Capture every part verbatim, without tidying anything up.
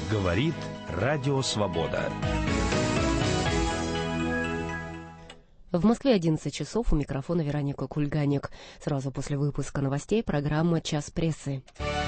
Говорит Радио Свобода. В Москве одиннадцать часов, у микрофона Вероника Кульганик. Сразу после выпуска новостей программа «Час прессы».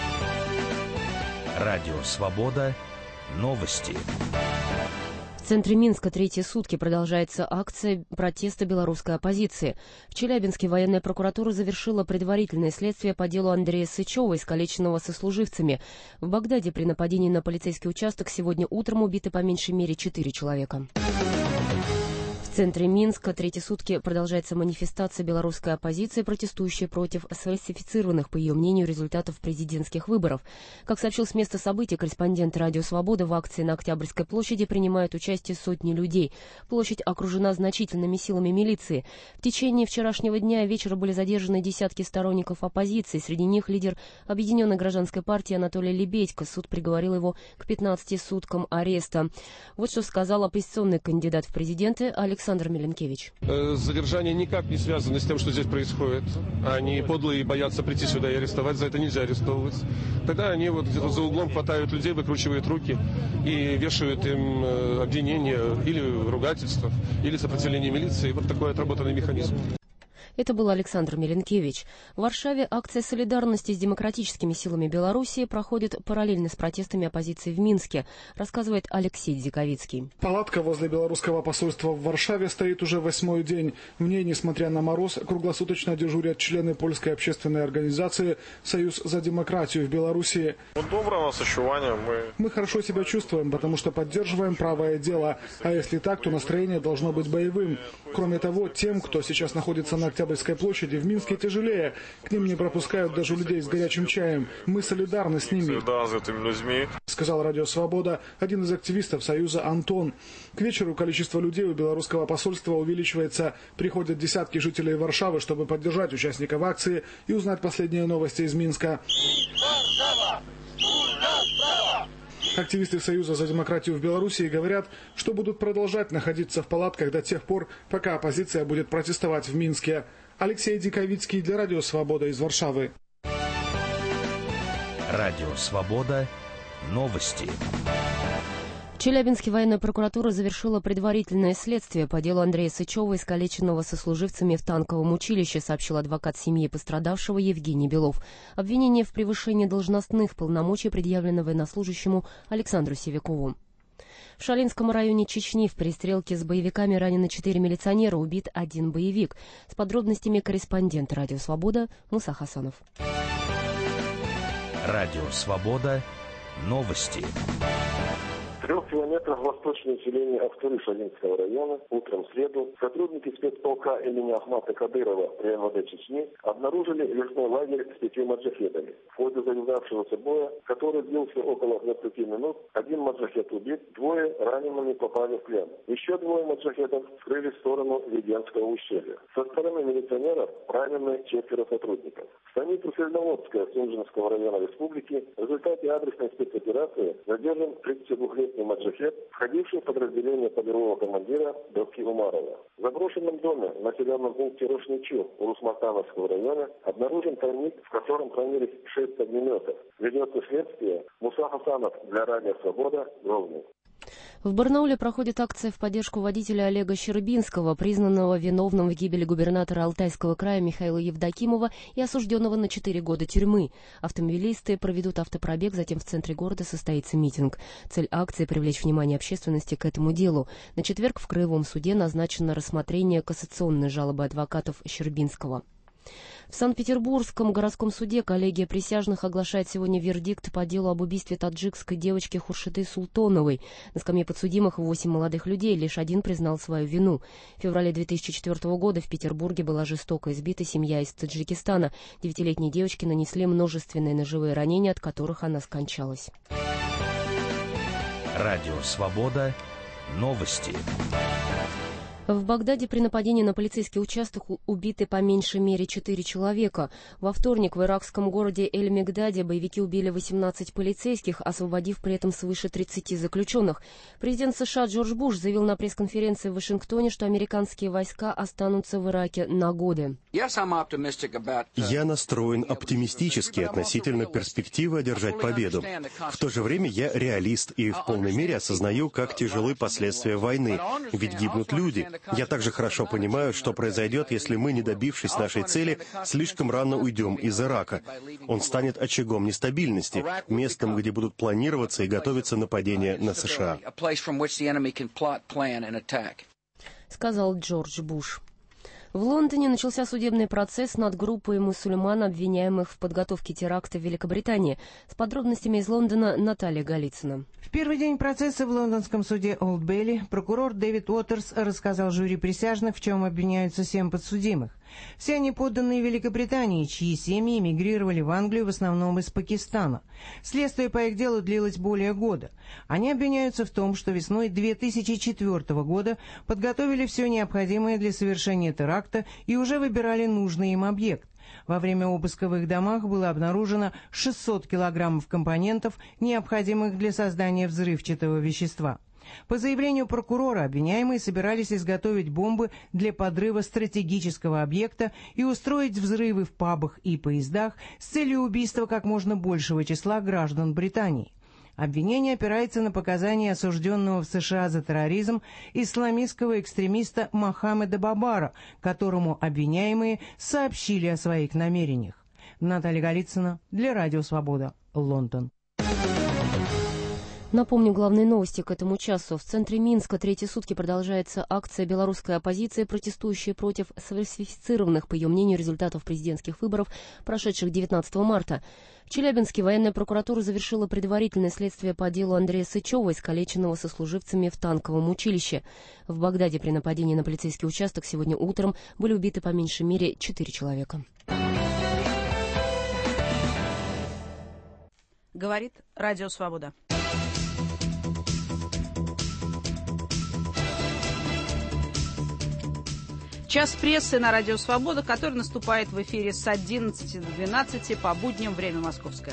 Радио Свобода. Новости. В центре Минска третьи сутки продолжается акция протеста белорусской оппозиции. В Челябинске военная прокуратура завершила предварительное следствие по делу Андрея Сычева, искалеченного сослуживцами. В Багдаде при нападении на полицейский участок сегодня утром убиты по меньшей мере четыре человека. В центре Минска третьи сутки продолжается манифестация белорусской оппозиции, протестующей против сфальсифицированных, по ее мнению, результатов президентских выборов. Как сообщил с места событий корреспондент «Радио Свобода», в акции на Октябрьской площади принимают участие сотни людей. Площадь окружена значительными силами милиции. В течение вчерашнего дня и вечера были задержаны десятки сторонников оппозиции. Среди них лидер Объединенной гражданской партии Анатолий Лебедько. Суд приговорил его к пятнадцати суткам ареста. Вот что сказал оппозиционный кандидат в президенты Александр Александр Миленкевич. Задержание никак не связано с тем, что здесь происходит. Они подлые и боятся прийти сюда и арестовать. За это нельзя арестовывать. Тогда они вот где-то за углом хватают людей, выкручивают руки и вешают им обвинения или ругательства, или сопротивление милиции. Вот такой отработанный механизм. Это был Александр Миленкевич. В Варшаве акция солидарности с демократическими силами Белоруссии проходит параллельно с протестами оппозиции в Минске, рассказывает Алексей Дзиковицкий. Палатка возле белорусского посольства в Варшаве стоит уже восьмой день. В ней, несмотря на мороз, круглосуточно дежурят члены польской общественной организации «Союз за демократию» в Белоруссии. Мы хорошо себя чувствуем, потому что поддерживаем правое дело. А если так, то настроение должно быть боевым. Кроме того, тем, кто сейчас находится на Октябрьской площади, в Минске тяжелее. К ним не пропускают даже людей с горячим чаем. Мы солидарны с ними, сказал Радио Свобода один из активистов Союза Антон. К вечеру количество людей у белорусского посольства увеличивается. Приходят десятки жителей Варшавы, чтобы поддержать участников акции и узнать последние новости из Минска. Активисты Союза за демократию в Белоруссии говорят, что будут продолжать находиться в палатках до тех пор, пока оппозиция будет протестовать в Минске. Алексей Диковицкий для Радио Свобода из Варшавы. Радио Свобода. Новости. В Челябинске военная прокуратура завершила предварительное следствие по делу Андрея Сычева, искалеченного сослуживцами в танковом училище, сообщил адвокат семьи пострадавшего Евгений Белов. Обвинение в превышении должностных полномочий предъявлено военнослужащему Александру Севякову. В Шалинском районе Чечни в перестрелке с боевиками ранены четыре милиционера, убит один боевик. С подробностями корреспондент Радио Свобода Муса Хасанов. Радио Свобода. Новости. В трех километрах восточное селение Автуры Шалинского района утром в среду сотрудники спецполка имени Ахмата Кадырова при эм вэ дэ Чечни обнаружили лесной лагерь с пятью маджахедами. В ходе завязавшегося боя, который длился около двадцати минут, один маджахед убит, двое ранеными попали в плен. Еще двое маджахедов скрылись в сторону Веденского ущелья. Со стороны милиционеров ранены четверо сотрудников. В станицу Сельноводская Сунжинского района республики в результате адресной спецоперации задержан тридцатидвухлетний маджахед, входивший в подразделение полевого командира Доски Умарова. В заброшенном доме в населенном пункте Рошничу Урусматановского района обнаружен тайник, в котором хранились шесть огнеметов. Ведется следствие. Муса Хасанов для Радио Свобода, Грозный. В Барнауле проходит акция в поддержку водителя Олега Щербинского, признанного виновным в гибели губернатора Алтайского края Михаила Евдокимова и осужденного на четыре года тюрьмы. Автомобилисты проведут автопробег, затем в центре города состоится митинг. Цель акции – привлечь внимание общественности к этому делу. На четверг в Краевом суде назначено рассмотрение кассационной жалобы адвокатов Щербинского. В Санкт-Петербургском городском суде коллегия присяжных оглашает сегодня вердикт по делу об убийстве таджикской девочки Хуршиды Султоновой. На скамье подсудимых восемь молодых людей, лишь один признал свою вину. В феврале две тысячи четвёртого года в Петербурге была жестоко избита семья из Таджикистана. Девятилетней девочке нанесли множественные ножевые ранения, от которых она скончалась. Радио Свобода. Новости. В Багдаде при нападении на полицейский участок убиты по меньшей мере четыре человека. Во вторник в иракском городе Эль-Мигдаде боевики убили восемнадцать полицейских, освободив при этом свыше тридцати заключенных. Президент США Джордж Буш заявил на пресс-конференции в Вашингтоне, что американские войска останутся в Ираке на годы. Я настроен оптимистически относительно перспективы одержать победу. В то же время я реалист и в полной мере осознаю, как тяжелы последствия войны, ведь гибнут люди. Я также хорошо понимаю, что произойдет, если мы, не добившись нашей цели, слишком рано уйдем из Ирака. Он станет очагом нестабильности, местом, где будут планироваться и готовиться нападения на США. Сказал Джордж Буш. В Лондоне начался судебный процесс над группой мусульман, обвиняемых в подготовке теракта в Великобритании. С подробностями из Лондона Наталья Голицына. В первый день процесса в лондонском суде Олд Бейли прокурор Дэвид Уотерс рассказал жюри присяжных, в чем обвиняются семь подсудимых. Все они подданные Великобритании, чьи семьи эмигрировали в Англию в основном из Пакистана. Следствие по их делу длилось более года. Они обвиняются в том, что весной две тысячи четвёртого года подготовили все необходимое для совершения теракта и уже выбирали нужный им объект. Во время обыска в их домах было обнаружено шестьсот килограммов компонентов, необходимых для создания взрывчатого вещества. По заявлению прокурора, обвиняемые собирались изготовить бомбы для подрыва стратегического объекта и устроить взрывы в пабах и поездах с целью убийства как можно большего числа граждан Британии. Обвинение опирается на показания осужденного в США за терроризм исламистского экстремиста Мохаммеда Бабара, которому обвиняемые сообщили о своих намерениях. Наталья Голицына для Радио Свобода, Лондон. Напомню, главные новости к этому часу. В центре Минска третьи сутки продолжается акция белорусской оппозиции, протестующей против сфальсифицированных, по ее мнению, результатов президентских выборов, прошедших девятнадцатого марта. В Челябинске военная прокуратура завершила предварительное следствие по делу Андрея Сычева, искалеченного сослуживцами в танковом училище. В Багдаде при нападении на полицейский участок сегодня утром были убиты по меньшей мере четыре человека. Говорит Радио Свобода. Час прессы на Радио Свобода, который наступает в эфире с одиннадцати до двенадцати по будням, время московское.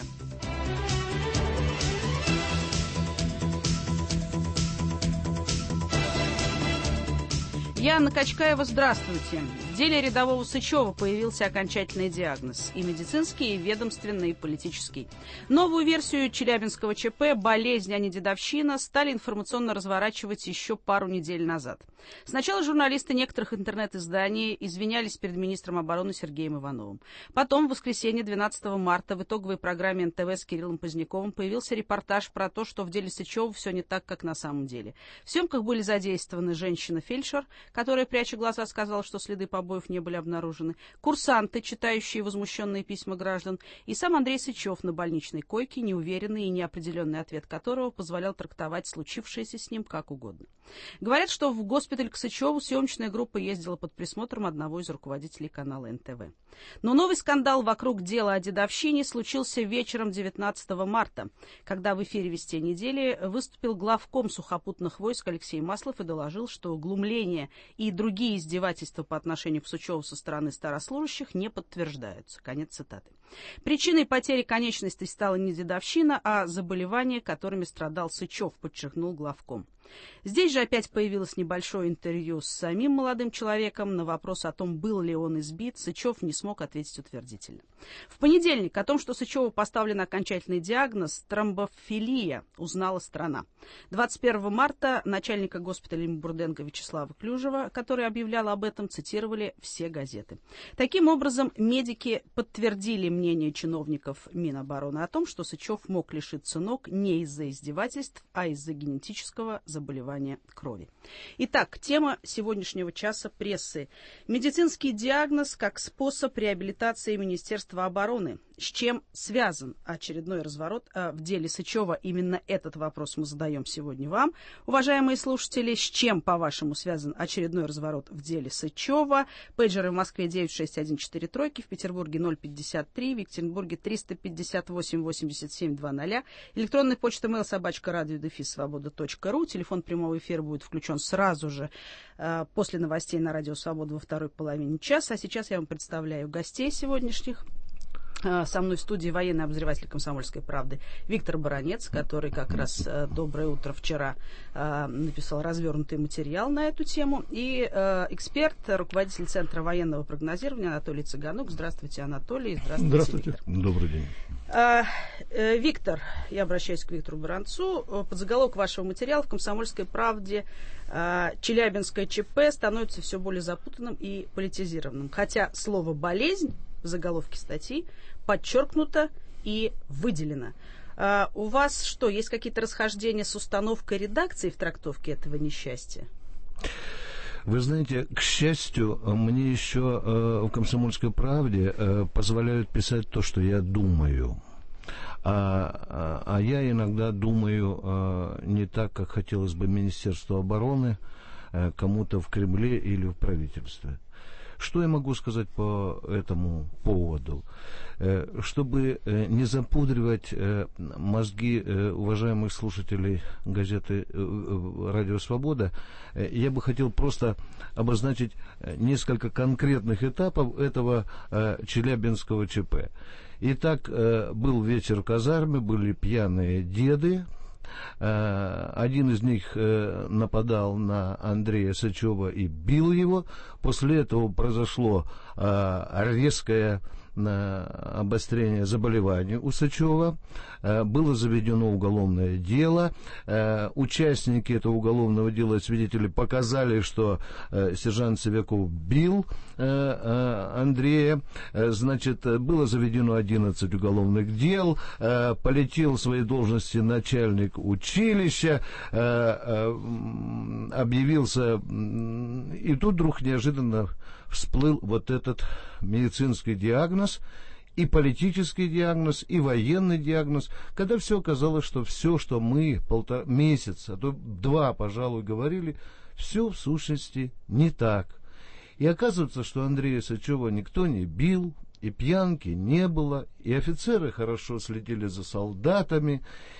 Я Анна Качкаева, здравствуйте. В деле рядового Сычева появился окончательный диагноз – и медицинский, и ведомственный, и политический. Новую версию челябинского ЧП «Болезнь, а не дедовщина» стали информационно разворачивать еще пару недель назад. Сначала журналисты некоторых интернет-изданий извинялись перед министром обороны Сергеем Ивановым. Потом в воскресенье двенадцатого марта в итоговой программе эн тэ вэ с Кириллом Поздняковым появился репортаж про то, что в деле Сычева все не так, как на самом деле. В съемках были задействованы женщина-фельдшер, которая, пряча глаза, сказала, что следы побоев не были обнаружены, курсанты, читающие возмущенные письма граждан, и сам Андрей Сычев на больничной койке, неуверенный и неопределенный ответ которого позволял трактовать случившееся с ним как угодно. Говорят, что в госпиталь к Сычеву съемочная группа ездила под присмотром одного из руководителей канала эн тэ вэ. Но новый скандал вокруг дела о дедовщине случился вечером девятнадцатого марта, когда в эфире «Вести недели» выступил главком сухопутных войск Алексей Маслов и доложил, что глумление и другие издевательства по отношению к Сычеву со стороны старослужащих не подтверждаются. Конец цитаты. Причиной потери конечностей стала не дедовщина, а заболевания, которыми страдал Сычев, подчеркнул главком. Здесь же опять появилось небольшое интервью с самим молодым человеком. На вопрос о том, был ли он избит, Сычев не смог ответить утвердительно. В понедельник о том, что Сычеву поставлен окончательный диагноз тромбофилия, узнала страна. двадцать первого марта начальника госпиталя Бурденко Вячеслава Клюжева, который объявлял об этом, цитировали все газеты. Таким образом, медики подтвердили мнение чиновников Минобороны о том, что Сычев мог лишиться ног не из-за издевательств, а из-за генетического заболевания крови. Итак, тема сегодняшнего часа прессы. Медицинский диагноз как способ реабилитации Министерства обороны. с чем связан очередной разворот э, в деле Сычева. Именно этот вопрос мы задаем сегодня вам. Уважаемые слушатели, с чем, по-вашему, связан очередной разворот в деле Сычева? Пейджеры в Москве девять шесть один четыре три, в Петербурге ноль пятьдесят три, в Екатеринбурге триста пятьдесят восемь восемьдесят семь двадцать. Электронная почта mail собачка радио дефис свобода точка ру. Телефон прямого эфира будет включен сразу же э, после новостей на Радио Свобода во второй половине часа. А сейчас я вам представляю гостей сегодняшних. Со мной в студии военный обозреватель «Комсомольской правды» Виктор Баранец, который как раз «Доброе утро» вчера написал развернутый материал на эту тему, и эксперт, руководитель Центра военного прогнозирования Анатолий Цыганук. Здравствуйте, Анатолий. Здравствуйте, Здравствуйте. Виктор. Добрый день. Виктор, я обращаюсь к Виктору Баранцу. Под заголовок вашего материала в «Комсомольской правде» Челябинское ЧП становится все более запутанным и политизированным. Хотя слово «болезнь» в заголовке статьи подчеркнуто и выделено. А у вас что, есть какие-то расхождения с установкой редакции в трактовке этого несчастья? Вы знаете, к счастью, мне еще э, в «Комсомольской правде» э, позволяют писать то, что я думаю. А, а, а я иногда думаю э, не так, как хотелось бы Министерству обороны, э, кому-то в Кремле или в правительстве. Что я могу сказать по этому поводу? Чтобы не запудривать мозги уважаемых слушателей газеты «Радио Свобода», я бы хотел просто обозначить несколько конкретных этапов этого челябинского ЧП. Итак, был вечер в казарме, были пьяные деды. Один из них нападал на Андрея Сычева и бил его. После этого произошло резкое обострение заболеваний у Сычева. Было заведено уголовное дело. Участники этого уголовного дела, свидетели, показали, что сержант Севяков бил Андрея. Значит, было заведено одиннадцать уголовных дел. Полетел в своей должности начальник училища. Объявился. И тут вдруг неожиданно всплыл вот этот медицинский диагноз, и политический диагноз, и военный диагноз, когда все оказалось, что все, что мы полтора месяца, а то два, пожалуй, говорили, все в сущности не так. И оказывается, что Андрея Сычева никто не бил, и пьянки не было, и офицеры хорошо следили за солдатами,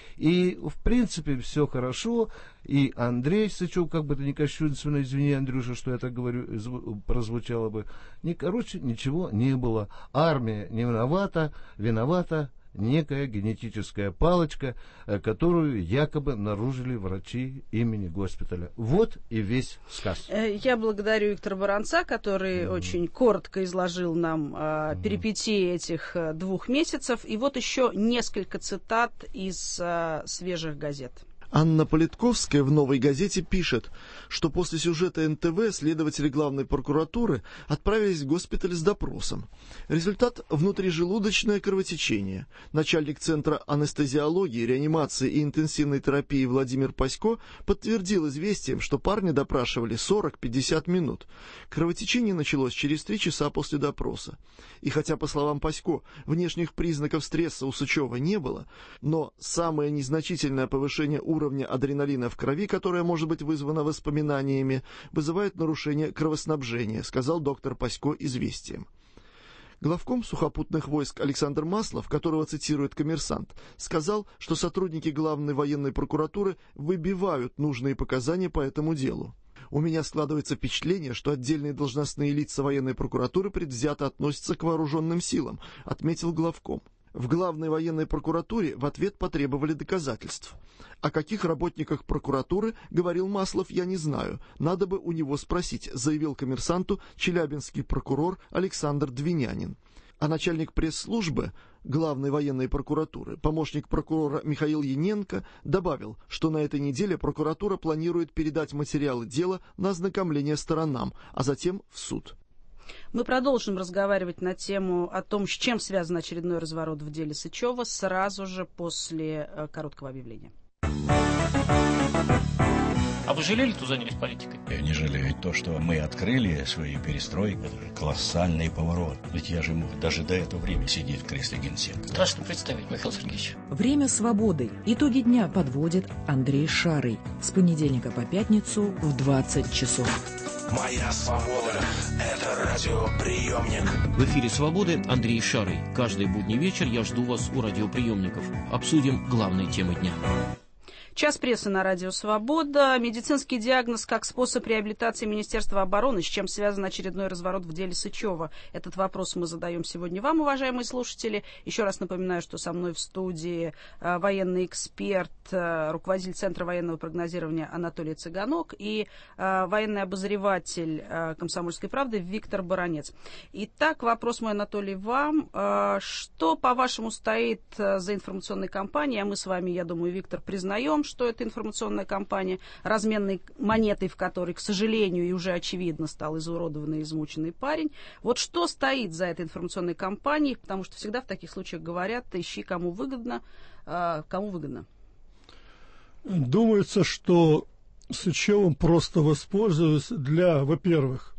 и, в принципе, все хорошо, и Андрей Сычев, как бы это ни кощунственно, извини, Андрюша, что я так говорю, прозвучало бы, не, короче, ничего не было. Армия не виновата, виновата некая генетическая палочка, которую якобы наружили врачи имени госпиталя. Вот и весь сказ. Я благодарю Виктора Баранца, который mm-hmm. очень коротко изложил нам а, mm-hmm. перипетии этих а, двух месяцев. И вот еще несколько цитат из а, свежих газет. Анна Политковская в «Новой газете» пишет, что после сюжета эн тэ вэ следователи главной прокуратуры отправились в госпиталь с допросом. Результат – внутрижелудочное кровотечение. Начальник Центра анестезиологии, реанимации и интенсивной терапии Владимир Пасько подтвердил известием, что парня допрашивали сорок-пятьдесят минут. Кровотечение началось через три часа после допроса. И хотя, по словам Пасько, внешних признаков стресса у Сычева не было, но самое незначительное повышение уровня уровня адреналина в крови, которое может быть вызвано воспоминаниями, вызывает нарушение кровоснабжения, сказал доктор Пасько известием. Главком сухопутных войск Александр Маслов, которого цитирует «Коммерсант», сказал, что сотрудники главной военной прокуратуры выбивают нужные показания по этому делу. «У меня складывается впечатление, что отдельные должностные лица военной прокуратуры предвзято относятся к вооруженным силам», отметил главком. В главной военной прокуратуре в ответ потребовали доказательств. О каких работниках прокуратуры, говорил Маслов, я не знаю. Надо бы у него спросить, заявил «Коммерсанту» челябинский прокурор Александр Двинянин. А начальник пресс-службы главной военной прокуратуры, помощник прокурора Михаил Яненко, добавил, что на этой неделе прокуратура планирует передать материалы дела на ознакомление сторонам, а затем в суд. Мы продолжим разговаривать на тему о том, с чем связан очередной разворот в деле Сычева, сразу же после короткого объявления. А вы жалели, что занялись политикой? Я не жалею. То, что мы открыли свою перестройку, это же колоссальный поворот. Ведь я же мог даже до этого времени сидеть в кресле генсека. Страшно представить, Михаил Сергеевич. Время свободы. Итоги дня подводит Андрей Шарый. С понедельника по пятницу в двадцать часов. Моя свобода – это радиоприемник. В эфире «Свободы» Андрей Шарый. Каждый будний вечер я жду вас у радиоприемников. Обсудим главные темы дня. Час прессы на радио «Свобода». Медицинский диагноз как способ реабилитации Министерства обороны. С чем связан очередной разворот в деле Сычева? Этот вопрос мы задаем сегодня вам, уважаемые слушатели. Еще раз напоминаю, что со мной в студии э, военный эксперт, э, руководитель Центра военного прогнозирования Анатолий Цыганок и э, военный обозреватель э, «Комсомольской правды» Виктор Баранец. Итак, вопрос мой, Анатолий, вам. Э, что, по-вашему, стоит э, за информационной кампанией? А мы с вами, я думаю, Виктор, признаем, что это информационная кампания, разменной монетой, в которой, к сожалению, и уже очевидно стал изуродованный и измученный парень. Вот что стоит за этой информационной кампанией, потому что всегда в таких случаях говорят, ищи, кому выгодно, а, кому выгодно. Думается, что Сычевым просто воспользуются для, во-первых,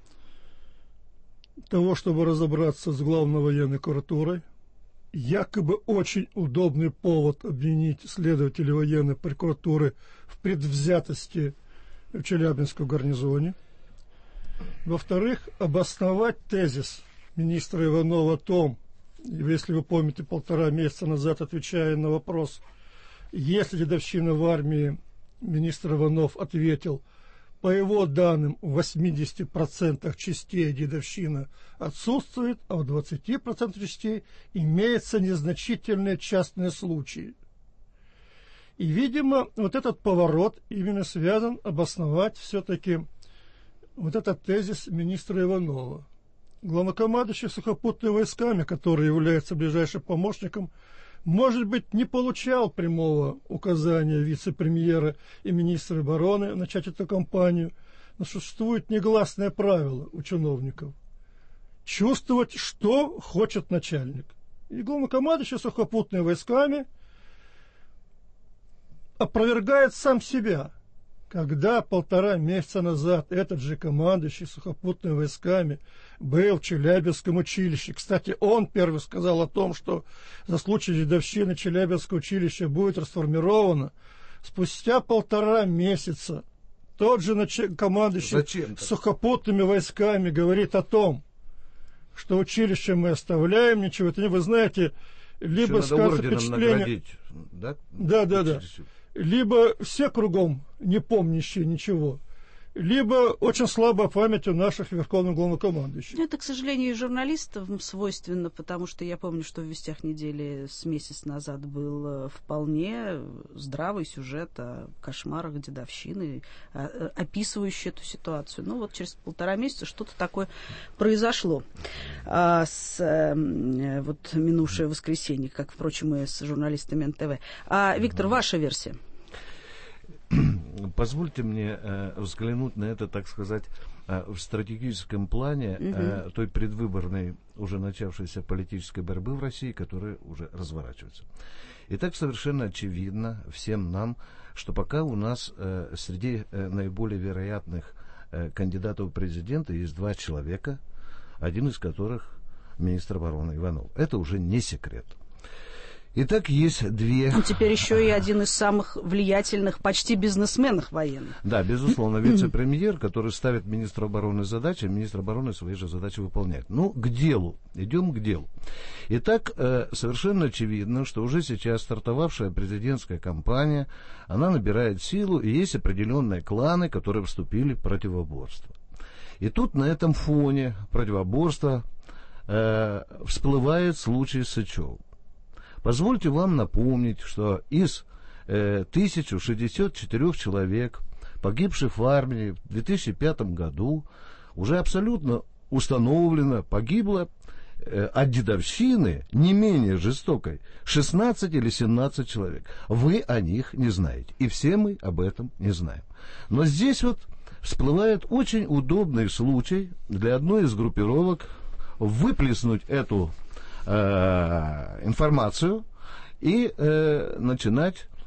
того, чтобы разобраться с главной военной прокуратурой. Якобы очень удобный повод обвинить следователей военной прокуратуры в предвзятости в Челябинском гарнизоне. Во-вторых, обосновать тезис министра Иванова о том, если вы помните, полтора месяца назад, отвечая на вопрос, если дедовщина в армии, министр Иванов ответил, по его данным, в восьмидесяти процентах частей дедовщина отсутствует, а в двадцати процентах частей имеются незначительные частные случаи. И, видимо, вот этот поворот именно связан обосновать все-таки вот этот тезис министра Иванова. Главнокомандующий сухопутными войсками, который является ближайшим помощником, может быть, не получал прямого указания вице-премьера и министра обороны начать эту кампанию, но существует негласное правило у чиновников – чувствовать, что хочет начальник. И главнокомандующий сухопутными войсками опровергает сам себя, когда полтора месяца назад этот же командующий сухопутными войсками был в Челябинском училище. Кстати, он первый сказал о том, что за случай дедовщины Челябинское училище будет расформировано. Спустя полтора месяца тот же нач... командующий Зачем сухопутными войсками говорит о том, что училище мы оставляем, ничего это не... Вы знаете, либо скажется впечатление... Да, да, да. да. Либо все кругом не помнящие ничего, либо очень слабая память у наших верховных главнокомандующих. Это, к сожалению, и журналистам свойственно, потому что я помню, что в «Вестях недели» с месяц назад был вполне здравый сюжет о кошмарах дедовщины, описывающий эту ситуацию. Ну вот через полтора месяца что-то такое произошло а, с вот, минувшее воскресенье, как, впрочем, и с журналистами эн тэ вэ. А, Виктор, ваша версия? Позвольте мне э, взглянуть на это, так сказать, э, в стратегическом плане э, той предвыборной, уже начавшейся политической борьбы в России, которая уже разворачивается. Итак, совершенно очевидно всем нам, что пока у нас э, среди э, наиболее вероятных э, кандидатов в президенты есть два человека, один из которых министр обороны Иванов. Это уже не секрет. Итак, есть две... Ну, теперь еще и один из самых влиятельных почти бизнесменов военных. Да, безусловно, вице-премьер, который ставит министру обороны задачи, министр обороны свои же задачи выполняет. Ну, к делу. Идем к делу. Итак, совершенно очевидно, что уже сейчас стартовавшая президентская кампания, она набирает силу, и есть определенные кланы, которые вступили в противоборство. И тут на этом фоне противоборства э, всплывает случай Сычева. Позвольте вам напомнить, что из э, тысячи шестидесяти четырёх человек, погибших в армии в две тысячи пятом году, уже абсолютно установлено, погибло э, от дедовщины не менее жестокой шестнадцать или семнадцать человек. Вы о них не знаете, и все мы об этом не знаем. Но здесь вот всплывает очень удобный случай для одной из группировок выплеснуть эту информацию и э, начинать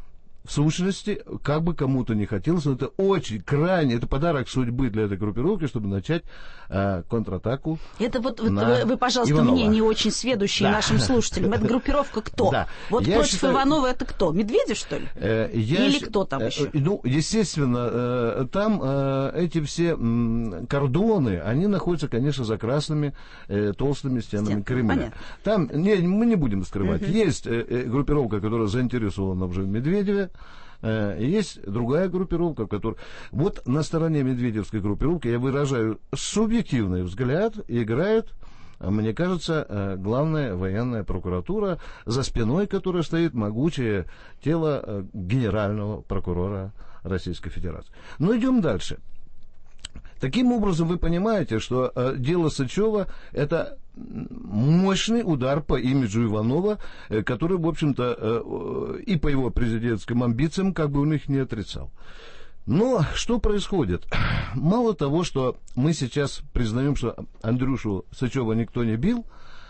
в сущности, как бы кому-то не хотелось, но это очень крайне, это подарок судьбы для этой группировки, чтобы начать э, контратаку. Это вот, вот вы, вы, пожалуйста, Иванова. Мне не очень сведущие, да. Нашим слушателям. Это группировка кто? Да. Вот я против считаю... Иванова это кто? Медведев, что ли? Э, я Или ш... кто там еще? Э, ну, естественно, э, там э, эти все м, кордоны, они находятся, конечно, за красными э, толстыми стенами Стен. Кремля. Понятно. Там, не, мы не будем скрывать, угу. есть э, э, группировка, которая заинтересована уже в Медведеве. Есть другая группировка, которая... Вот на стороне медведевской группировки, я выражаю субъективный взгляд, играет, мне кажется, главная военная прокуратура, за спиной которой стоит могучее тело генерального прокурора Российской Федерации. Но идем дальше. Таким образом, вы понимаете, что э, дело Сычева – это мощный удар по имиджу Иванова, э, который, в общем-то, э, и по его президентским амбициям, как бы он их не отрицал. Но что происходит? Мало того, что мы сейчас признаем, что Андрюшу Сычева никто не бил,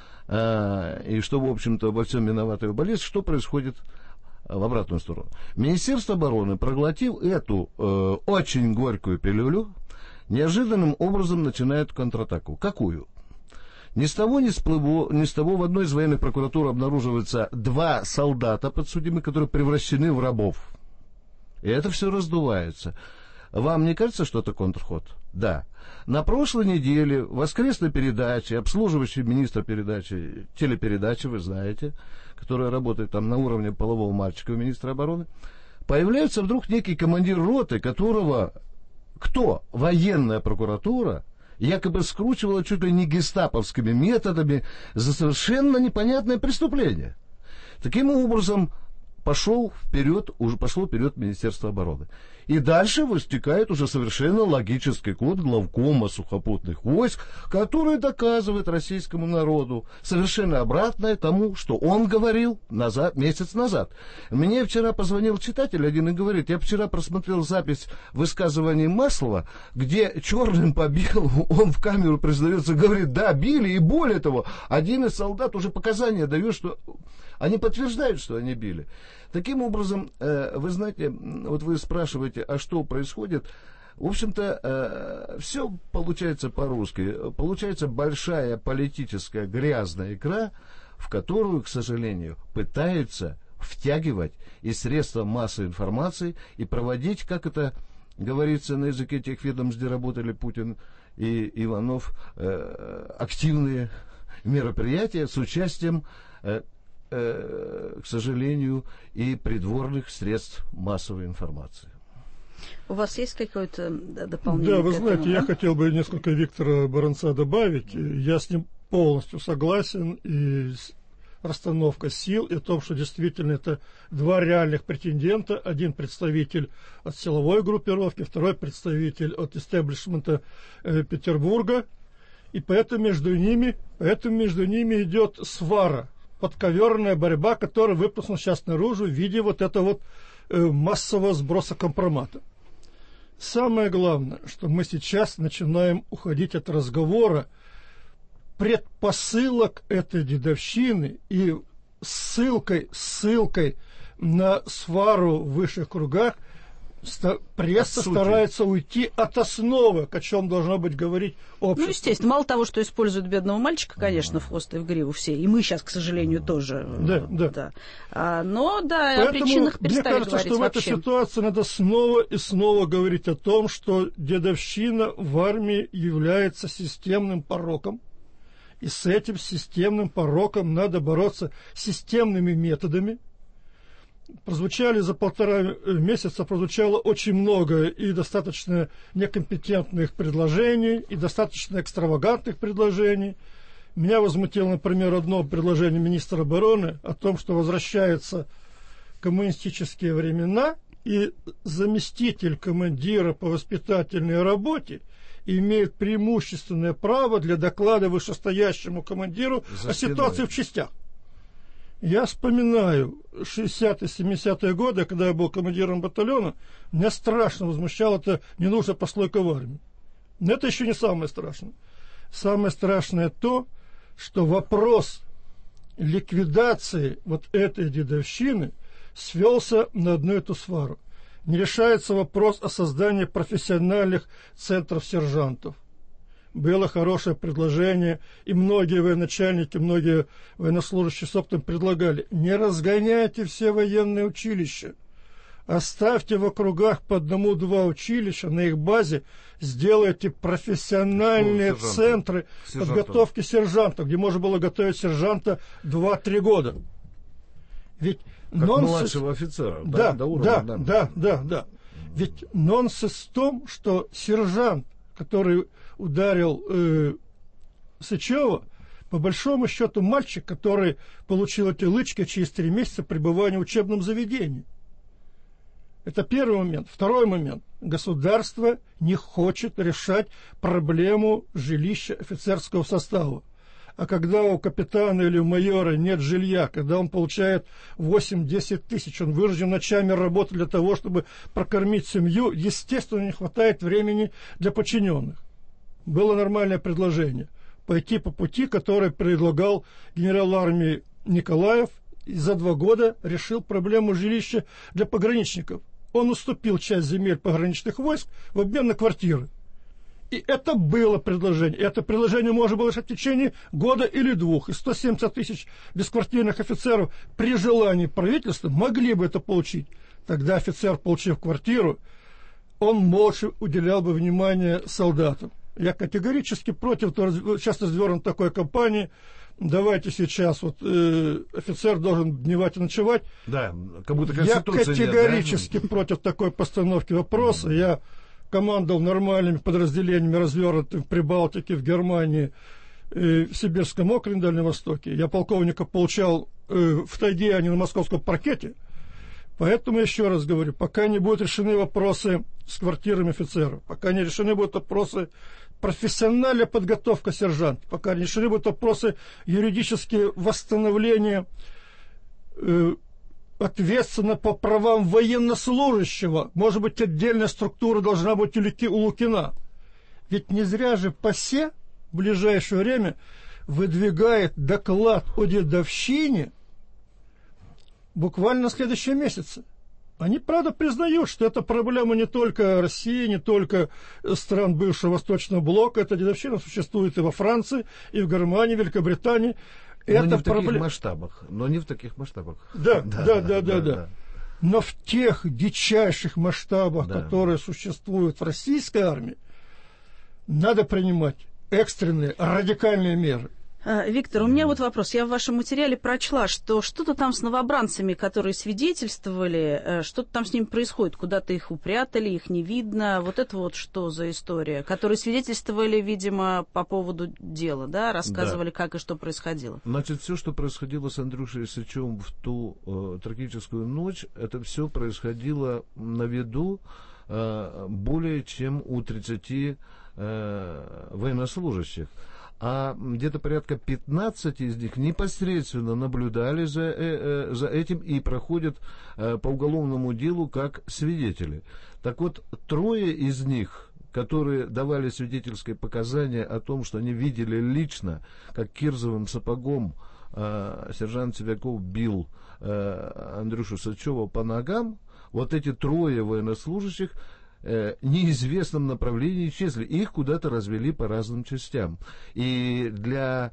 э, и что, в общем-то, во всем виновата его болезнь, что происходит в обратную сторону? Министерство обороны, проглотив эту э, очень горькую пилюлю, неожиданным образом начинает контратаку. Какую? Ни с того, ни с, плыву, ни с того в одной из военных прокуратур обнаруживаются два солдата подсудимых, которые превращены в рабов. И это все раздувается. Вам не кажется, что это контрход? Да. На прошлой неделе в воскресной передаче, обслуживающий министр передачи, телепередачи, вы знаете, которая работает там на уровне полового мальчика у министра обороны, появляется вдруг некий командир роты, которого... Кто? Военная прокуратура якобы скручивала чуть ли не гестаповскими методами за совершенно непонятное преступление. Таким образом, пошел вперед, уже пошло вперед Министерство обороны. И дальше вытекает уже совершенно логический ход главкома сухопутных войск, который доказывает российскому народу совершенно обратное тому, что он говорил назад, месяц назад. Мне вчера позвонил читатель один и говорит, я вчера просмотрел запись высказываний Маслова, где черным по белому он в камеру признается, говорит, да, били, и более того, один из солдат уже показания дает, что они подтверждают, что они били. Таким образом, вы знаете, вот вы спрашиваете, а что происходит? В общем-то, все получается по-русски. Получается большая политическая грязная игра, в которую, к сожалению, пытаются втягивать и средства массовой информации и проводить, как это говорится на языке тех ведомств, где работали Путин и Иванов, активные мероприятия с участием, к сожалению, и придворных средств массовой информации. У вас есть какое-то дополнение? Да, вы знаете, этому, я да? хотел бы несколько Виктора Баранца добавить. Я с ним полностью согласен, и расстановка сил, и о том, что действительно это два реальных претендента. Один представитель от силовой группировки, второй представитель от истеблишмента э, Петербурга. И поэтому между ними, поэтому между ними идет свара, подковерная борьба, которая выплеснула сейчас наружу в виде вот этого вот э, массового сброса компромата. Самое главное, что мы сейчас начинаем уходить от разговора предпосылок этой дедовщины и ссылкой, ссылкой на свару в высших кругах. Пресса старается уйти от основы, о чем должно быть говорить общество. Ну, естественно, мало того, что используют бедного мальчика, конечно, в хвост и в гриву все, и мы сейчас, к сожалению, тоже. Да, да. да. А, но, да, поэтому, о причинах перестали мне кажется, говорить что вообще. В этой ситуации надо снова и снова говорить о том, что дедовщина в армии является системным пороком, и с этим системным пороком надо бороться системными методами. Прозвучали за полтора месяца, прозвучало очень много и достаточно некомпетентных предложений, и достаточно экстравагантных предложений. Меня возмутило, например, одно предложение министра обороны о том, что возвращаются коммунистические времена, и заместитель командира по воспитательной работе имеет преимущественное право для доклада вышестоящему командиру за о ситуации спиной в частях. Я вспоминаю шестидесятые-семидесятые годы, когда я был командиром батальона, меня страшно возмущало это ненужная прослойка в армии. Но это еще не самое страшное. Самое страшное то, что вопрос ликвидации вот этой дедовщины свелся на одну эту свару. Не решается вопрос о создании профессиональных центров сержантов. Было хорошее предложение, и многие военачальники, многие военнослужащие с опытом предлагали: не разгоняйте все военные училища, оставьте в округах по одному-два училища, на их базе сделайте профессиональные Школы центры сержантов. подготовки сержантов, где можно было готовить сержанта два-три года. Ведь как нонсенс... младшего офицера, да, да, до уровня, да, да, да, да. Ведь нонсенс в том, что сержант, который ударил э, Сычева, по большому счету мальчик, который получил эти лычки через три месяца пребывания в учебном заведении. Это первый момент. Второй момент. Государство не хочет решать проблему жилища офицерского состава. А когда у капитана или у майора нет жилья, когда он получает восемь-десять тысяч, он вынужден ночами работать для того, чтобы прокормить семью, естественно, не хватает времени для подчиненных. Было нормальное предложение пойти по пути, который предлагал генерал армии Николаев, и за два года решил проблему жилища для пограничников. Он уступил часть земель пограничных войск в обмен на квартиры. И это было предложение. Это предложение можно было решать в течение года или двух. И сто семьдесят тысяч бесквартирных офицеров при желании правительства могли бы это получить. Тогда офицер, получив квартиру, он молча уделял бы внимание солдатам. Я категорически против, сейчас развернут такой кампании. Давайте сейчас вот э, офицер должен дневать и ночевать. Да, как будто я конституция категорически нет, да? против такой постановки вопроса. Mm-hmm. Я командовал нормальными подразделениями, развернутыми в Прибалтике, в Германии, э, в Сибирском округе, на Дальнем Востоке. Я полковника получал э, в тайге, а не на московском паркете. Поэтому еще раз говорю, пока не будут решены вопросы с квартирами офицеров, пока не решены будут вопросы профессиональная подготовка сержантов, пока не решены будут вопросы юридические восстановления э, ответственно по правам военнослужащего, может быть, отдельная структура должна быть у Лукина. Ведь не зря же ПАСЕ в ближайшее время выдвигает доклад о дедовщине буквально на следующем месяце. Они, правда, признают, что это проблема не только России, не только стран бывшего Восточного блока. Эта дедовщина существует и во Франции, и в Германии, в Великобритании. Но это не в проблем... таких масштабах. Но не в таких масштабах. Да, да, да, да, да. да. Но в тех дичайших масштабах, да. которые существуют в российской армии, надо принимать экстренные, радикальные меры. Виктор, у меня вот вопрос. Я в вашем материале прочла, что что-то там с новобранцами, которые свидетельствовали, что-то там с ними происходит, куда-то их упрятали, их не видно. Вот это вот что за история? Которые свидетельствовали, видимо, по поводу дела, да, рассказывали, да. как и что происходило. Значит, все, что происходило с Андрюшей Сычевым в ту э, трагическую ночь, это все происходило на виду э, более чем у тридцати э, военнослужащих. А где-то порядка пятнадцать из них непосредственно наблюдали за, э, э, за этим и проходят э, по уголовному делу как свидетели. Так вот, трое из них, которые давали свидетельские показания о том, что они видели лично, как кирзовым сапогом э, сержант Цивяков бил э, Андрюшу Сычева по ногам, вот эти трое военнослужащих неизвестном направлении исчезли. Их куда-то развели по разным частям. И, для,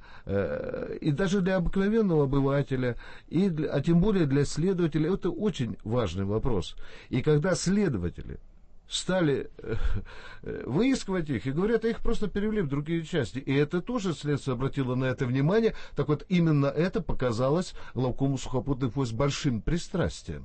и даже для обыкновенного обывателя, и для, а тем более для следователя, это очень важный вопрос. И когда следователи стали выискивать их, и говорят, их просто перевели в другие части. И это тоже следствие обратило на это внимание. Так вот, именно это показалось главкому сухопутных войск большим пристрастием.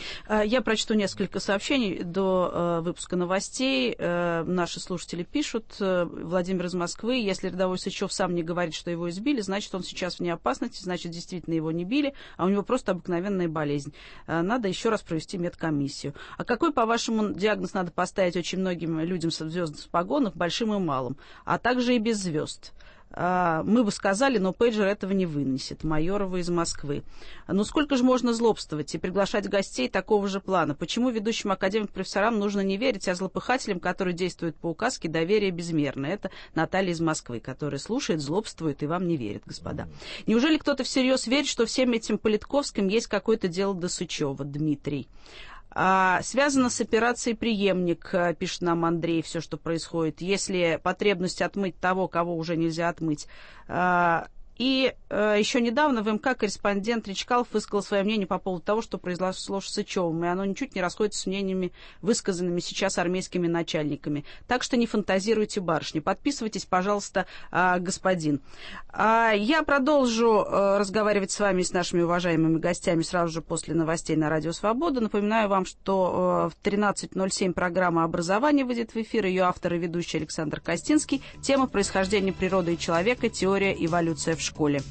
Я прочту несколько сообщений до э, выпуска новостей. Э, наши слушатели пишут. Э, Владимир из Москвы. Если рядовой Сычев сам не говорит, что его избили, значит, он сейчас вне опасности, значит, действительно его не били, а у него просто обыкновенная болезнь. Э, надо еще раз провести медкомиссию. А какой, по-вашему, диагноз надо поставить очень многим людям со звездами в погонах, большим и малым, а также и без звезд? Мы бы сказали, но пейджер этого не вынесет. Майорова из Москвы. Но сколько же можно злобствовать и приглашать гостей такого же плана? Почему ведущим академик-профессорам нужно не верить, а злопыхателям, которые действуют по указке, доверие безмерно? Это Наталья из Москвы, которая слушает, злобствует и вам не верит, господа. Неужели кто-то всерьез верит, что всем этим политковским есть какое-то дело до Сычева? Дмитрий. А, связано с операцией «Преемник», пишет нам Андрей, все, что происходит. Если потребность отмыть того, кого уже нельзя отмыть. А, и а, еще недавно в МК корреспондент Речкалов высказал свое мнение по поводу того, что произошло с Сычевым. И оно ничуть не расходится с мнениями, высказанными сейчас армейскими начальниками. Так что не фантазируйте, барышни. Подписывайтесь, пожалуйста, а, господин. А, я продолжу а, разговаривать с вами, с нашими уважаемыми гостями сразу же после новостей на Радио Свобода. Напоминаю вам, что а, в тринадцать ноль семь программа «Образование» выйдет в эфир. Ее автор и ведущий Александр Костинский. Тема «Происхождение природы и человека. Теория эволюции в школе».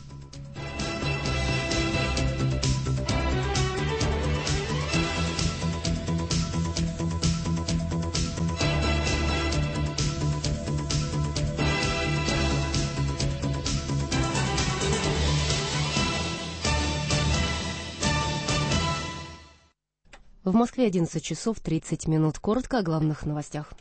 В Москве одиннадцать часов тридцать минут. Коротко о главных новостях.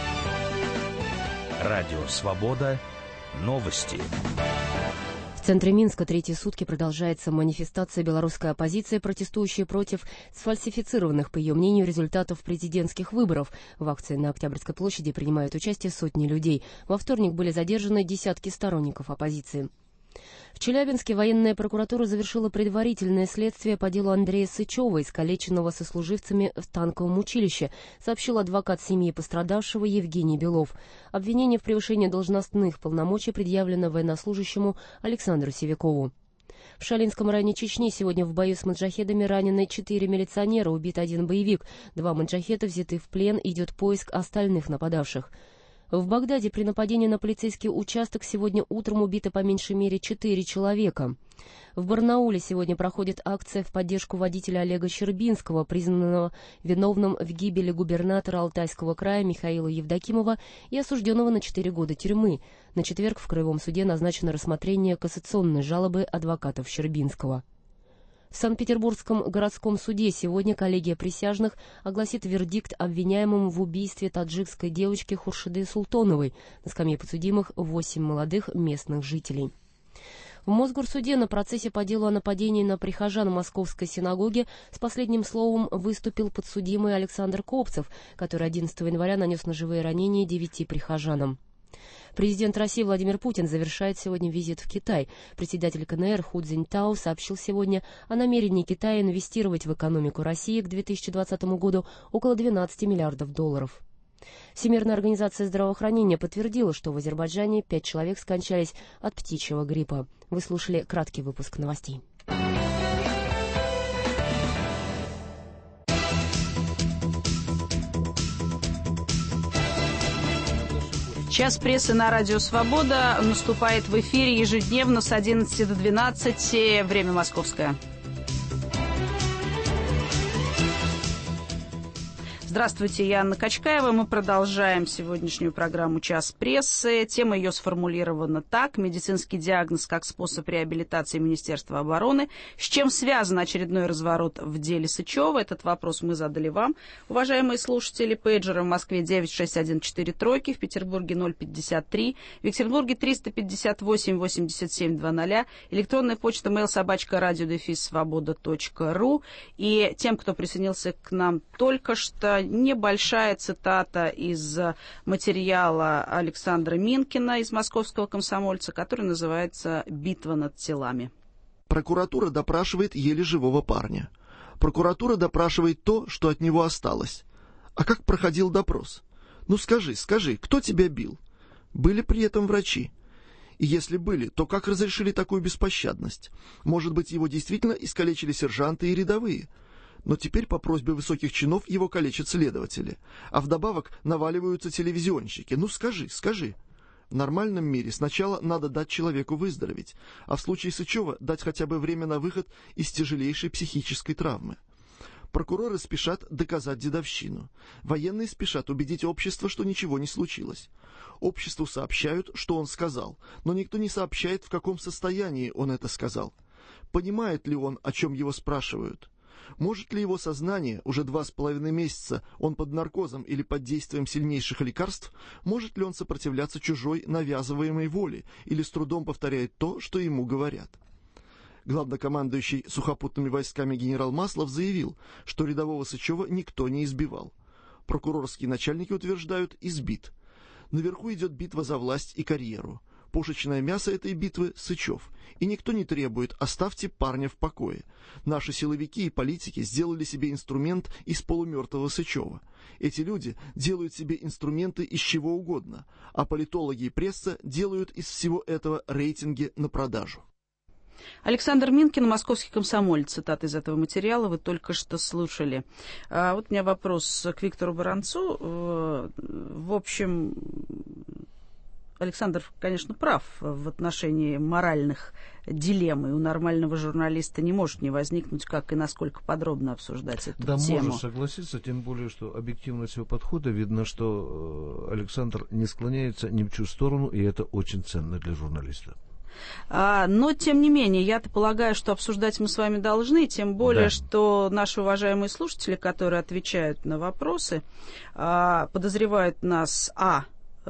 Радио «Свобода». Новости. В центре Минска третьи сутки продолжается манифестация белорусской оппозиции, протестующей против сфальсифицированных, по ее мнению, результатов президентских выборов. В акции на Октябрьской площади принимают участие сотни людей. Во вторник были задержаны десятки сторонников оппозиции. В Челябинске военная прокуратура завершила предварительное следствие по делу Андрея Сычева, искалеченного сослуживцами в танковом училище, сообщил адвокат семьи пострадавшего Евгений Белов. Обвинение в превышении должностных полномочий предъявлено военнослужащему Александру Севякову. В Шалинском районе Чечни сегодня в бою с маджахедами ранены четыре милиционера, убит один боевик. Два маджахеда взяты в плен, идет поиск остальных нападавших. В Багдаде при нападении на полицейский участок сегодня утром убито по меньшей мере четыре человека. В Барнауле сегодня проходит акция в поддержку водителя Олега Щербинского, признанного виновным в гибели губернатора Алтайского края Михаила Евдокимова и осужденного на четыре года тюрьмы. На четверг в Краевом суде назначено рассмотрение кассационной жалобы адвокатов Щербинского. В Санкт-Петербургском городском суде сегодня коллегия присяжных огласит вердикт обвиняемым в убийстве таджикской девочки Хуршиды Султоновой. На скамье подсудимых восемь молодых местных жителей. В Мосгорсуде на процессе по делу о нападении на прихожан Московской синагоги с последним словом выступил подсудимый Александр Копцев, который одиннадцатого января нанес ножевые ранения девяти прихожанам. Президент России Владимир Путин завершает сегодня визит в Китай. Председатель КНР Ху Цзиньтао сообщил сегодня о намерении Китая инвестировать в экономику России к две тысячи двадцатому году около двенадцати миллиардов долларов. Всемирная организация здравоохранения подтвердила, что в Азербайджане пять человек скончались от птичьего гриппа. Вы слушали краткий выпуск новостей. Час прессы на Радио Свобода наступает в эфире ежедневно с одиннадцати до двенадцати, время московское. Здравствуйте, я Анна Качкаева. Мы продолжаем сегодняшнюю программу «Час прессы». Тема ее сформулирована так. Медицинский диагноз как способ реабилитации Министерства обороны. С чем связан очередной разворот в деле Сычева? Этот вопрос мы задали вам, уважаемые слушатели. Пейджеры в Москве девять шесть один четыре тройки, в Петербурге ноль пятьдесят три, в Екатеринбурге триста пятьдесят восемь восемьдесят семь двадцать, электронная почта mail собачка радио дефис свобода точка ру. И тем, кто присоединился к нам только что, небольшая цитата из материала Александра Минкина из «Московского комсомольца», который называется «Битва над телами». Прокуратура допрашивает еле живого парня. Прокуратура допрашивает то, что от него осталось. А как проходил допрос? Ну скажи, скажи, кто тебя бил? Были при этом врачи? И если были, то как разрешили такую беспощадность? Может быть, его действительно искалечили сержанты и рядовые? Но теперь по просьбе высоких чинов его калечат следователи. А вдобавок наваливаются телевизионщики. Ну скажи, скажи. В нормальном мире сначала надо дать человеку выздороветь, а в случае Сычева дать хотя бы время на выход из тяжелейшей психической травмы. Прокуроры спешат доказать дедовщину. Военные спешат убедить общество, что ничего не случилось. Обществу сообщают, что он сказал, но никто не сообщает, в каком состоянии он это сказал. Понимает ли он, о чем его спрашивают? Может ли его сознание, уже два с половиной месяца, он под наркозом или под действием сильнейших лекарств, может ли он сопротивляться чужой навязываемой воле или с трудом повторяет то, что ему говорят? Главнокомандующий сухопутными войсками генерал Маслов заявил, что рядового Сычева никто не избивал. Прокурорские начальники утверждают, избит. Наверху идет битва за власть и карьеру. Пушечное мясо этой битвы — Сычев. И никто не требует «оставьте парня в покое». Наши силовики и политики сделали себе инструмент из полумертвого Сычева. Эти люди делают себе инструменты из чего угодно, а политологи и пресса делают из всего этого рейтинги на продажу. Александр Минкин, московский комсомолец. Цитата из этого материала вы только что слушали. А вот у меня вопрос к Виктору Баранцу. В общем, Александр, конечно, прав в отношении моральных дилемм, и у нормального журналиста не может не возникнуть, как и насколько подробно обсуждать эту да, тему. Да, можно согласиться, тем более, что объективность его подхода видно, что Александр не склоняется ни в чью сторону, и это очень ценно для журналиста. А, но, тем не менее, я-то полагаю, что обсуждать мы с вами должны, тем более, да. что наши уважаемые слушатели, которые отвечают на вопросы, а, подозревают нас, а,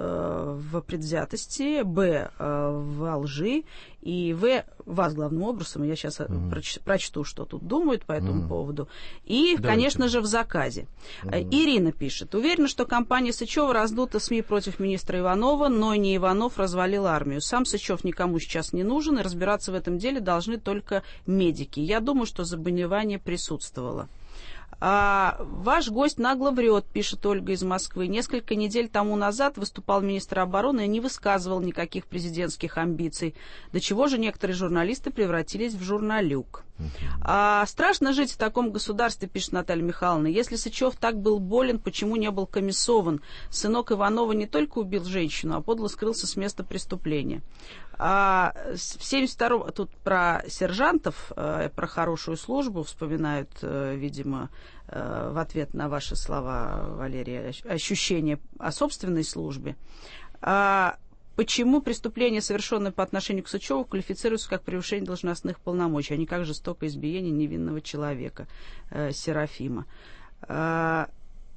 в предвзятости, б, в лжи, и в, вас главным образом, я сейчас mm-hmm. проч, прочту, что тут думают по этому mm-hmm. поводу, и, Давайте. конечно же, в заказе. Mm-hmm. Ирина пишет: уверена, что компания Сычева раздута СМИ против министра Иванова, но не Иванов развалил армию. Сам Сычев никому сейчас не нужен, и разбираться в этом деле должны только медики. Я думаю, что заболевание присутствовало. А, ваш гость нагло врет, пишет Ольга из Москвы. Несколько недель тому назад выступал министр обороны и не высказывал никаких президентских амбиций. До чего же некоторые журналисты превратились в журналюк. А, страшно жить в таком государстве, пишет Наталья Михайловна. Если Сычев так был болен, почему не был комиссован? Сынок Иванова не только убил женщину, а подло скрылся с места преступления. А в семьдесят втором тут про сержантов, про хорошую службу вспоминают, видимо, в ответ на ваши слова, Валерия, ощущение о собственной службе. А почему преступление, совершенное по отношению к Сычеву, квалифицируется как превышение должностных полномочий, а не как жестокое избиение невинного человека? Серафима. А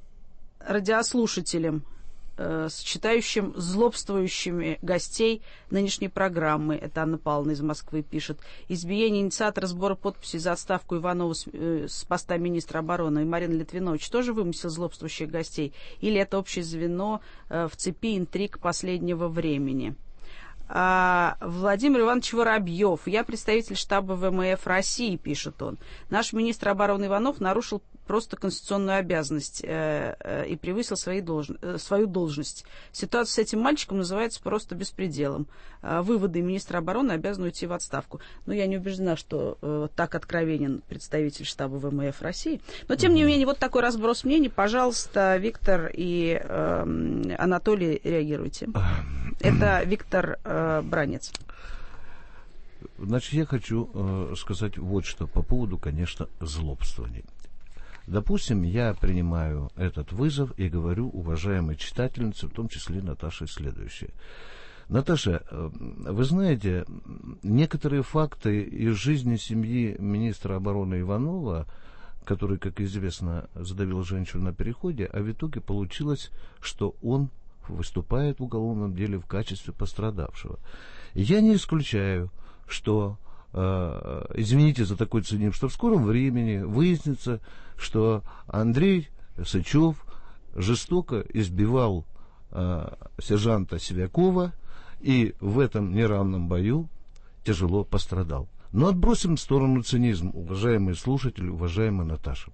радиослушателям, сочетающим злобствующими гостей нынешней программы. Это Анна Павловна из Москвы пишет. Избиение инициатора сбора подписей за отставку Иванова с, э, с поста министра обороны и Марина Литвинович тоже вымысел злобствующих гостей? Или это общее звено э, в цепи интриг последнего времени? А, Владимир Иванович Воробьев. Я представитель штаба ВМФ России, пишет он. Наш министр обороны Иванов нарушил просто конституционную обязанность э, э, и превысил свои долж... э, свою должность. Ситуация с этим мальчиком называется просто беспределом. Э, выводы министра обороны обязаны уйти в отставку. Но я не убеждена, что э, так откровенен представитель штаба ВМФ России. Но, тем mm-hmm. не менее, вот такой разброс мнений. Пожалуйста, Виктор и э, Анатолий, реагируйте. Это Виктор э, Бранец. Значит, я хочу э, сказать вот что по поводу, конечно, злобствований. Допустим, я принимаю этот вызов и говорю уважаемой читательнице, в том числе Наташе, следующее. Наташа, вы знаете, некоторые факты из жизни семьи министра обороны Иванова, который, как известно, задавил женщину на переходе, а в итоге получилось, что он выступает в уголовном деле в качестве пострадавшего. Я не исключаю, что, э, извините за такой цинизм, что в скором времени выяснится, что Андрей Сычев жестоко избивал э, сержанта Севякова и в этом неравном бою тяжело пострадал. Но отбросим в сторону цинизм, уважаемые слушатели, уважаемая Наташа.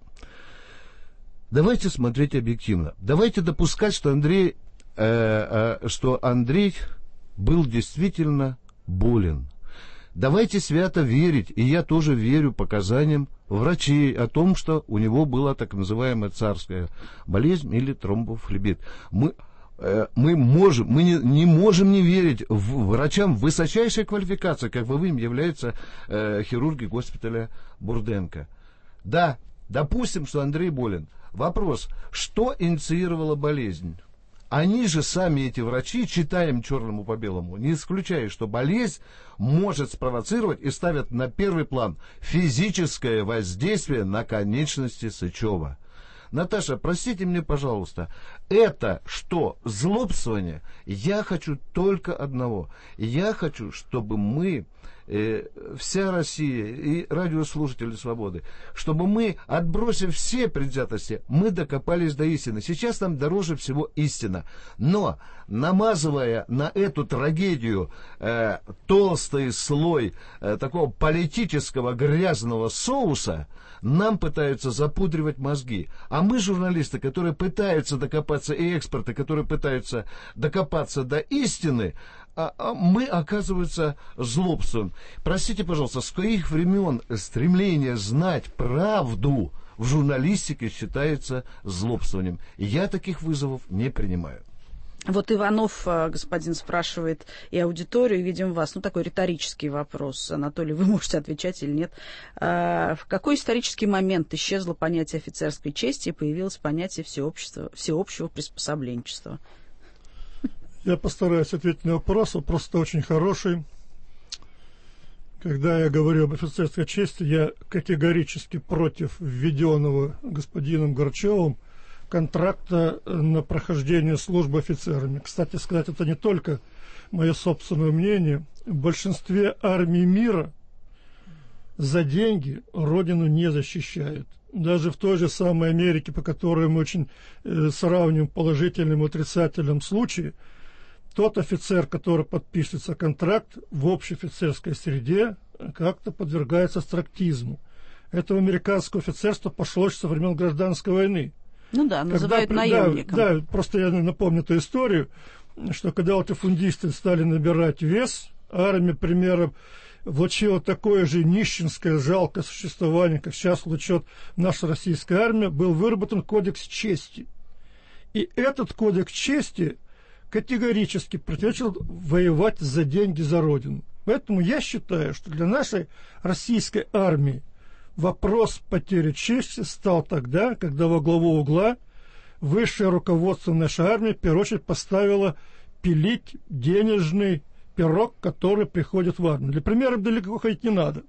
Давайте смотреть объективно. Давайте допускать, что Андрей, э, э, что Андрей был действительно болен. Давайте свято верить, и я тоже верю показаниям врачей о том, что у него была так называемая царская болезнь или тромбофлебит. Мы, э, мы, можем, мы не, не можем не верить в врачам высочайшей квалификации, как вы им являются э, хирурги госпиталя Бурденко. Да, Допустим, что Андрей болен. Вопрос, что инициировало болезнь? Они же сами, эти врачи, читаем черному по белому, не исключая, что болезнь может спровоцировать и ставят на первый план физическое воздействие на конечности Сычева. Наташа, простите мне, пожалуйста, это что, злобствование? Я хочу только одного. Я хочу, чтобы мы, э, вся Россия и радиослушатели «Свободы», чтобы мы, отбросив все предвзятости, мы докопались до истины. Сейчас нам дороже всего истина. Но, намазывая на эту трагедию э, толстый слой э, такого политического грязного соуса, нам пытаются запудривать мозги. А мы, журналисты, которые пытаются докопаться, и эксперты, которые пытаются докопаться до истины, а, а мы, оказывается, злобствуем. Простите, пожалуйста, с каких времен стремление знать правду в журналистике считается злобствованием? Я таких вызовов не принимаю. Вот Иванов, господин, спрашивает и аудиторию, и, видим, вас. Ну, такой риторический вопрос. Анатолий, вы можете отвечать или нет. А, в какой исторический момент исчезло понятие офицерской чести и появилось понятие всеобщего, всеобщего приспособленчества? Я постараюсь ответить на вопрос. Вопрос очень хороший. Когда я говорю об офицерской чести, я категорически против введенного господином Горчевым контракта на прохождение службы офицерами. Кстати сказать, это не только мое собственное мнение. В большинстве армий мира за деньги родину не защищают. Даже в той же самой Америке, по которой мы очень э, сравним положительным и отрицательным случае, тот офицер, который подписывается контракт в общей офицерской среде, как-то подвергается острактизму. Это в американское офицерство пошло со времен гражданской войны. Ну да, называют когда, наемником. Да, да, просто я напомню эту историю, что когда латифундисты стали набирать вес, армия, примером, влачила такое же нищенское, жалкое существование, как сейчас влачет наша российская армия, был выработан кодекс чести. И этот кодекс чести категорически противоречил воевать за деньги за родину. Поэтому я считаю, что для нашей российской армии вопрос потери чести стал тогда, когда во главу угла высшее руководство нашей армии в первую очередь поставило пилить денежный пирог, который приходит в армию. Для примера далеко ходить не надо.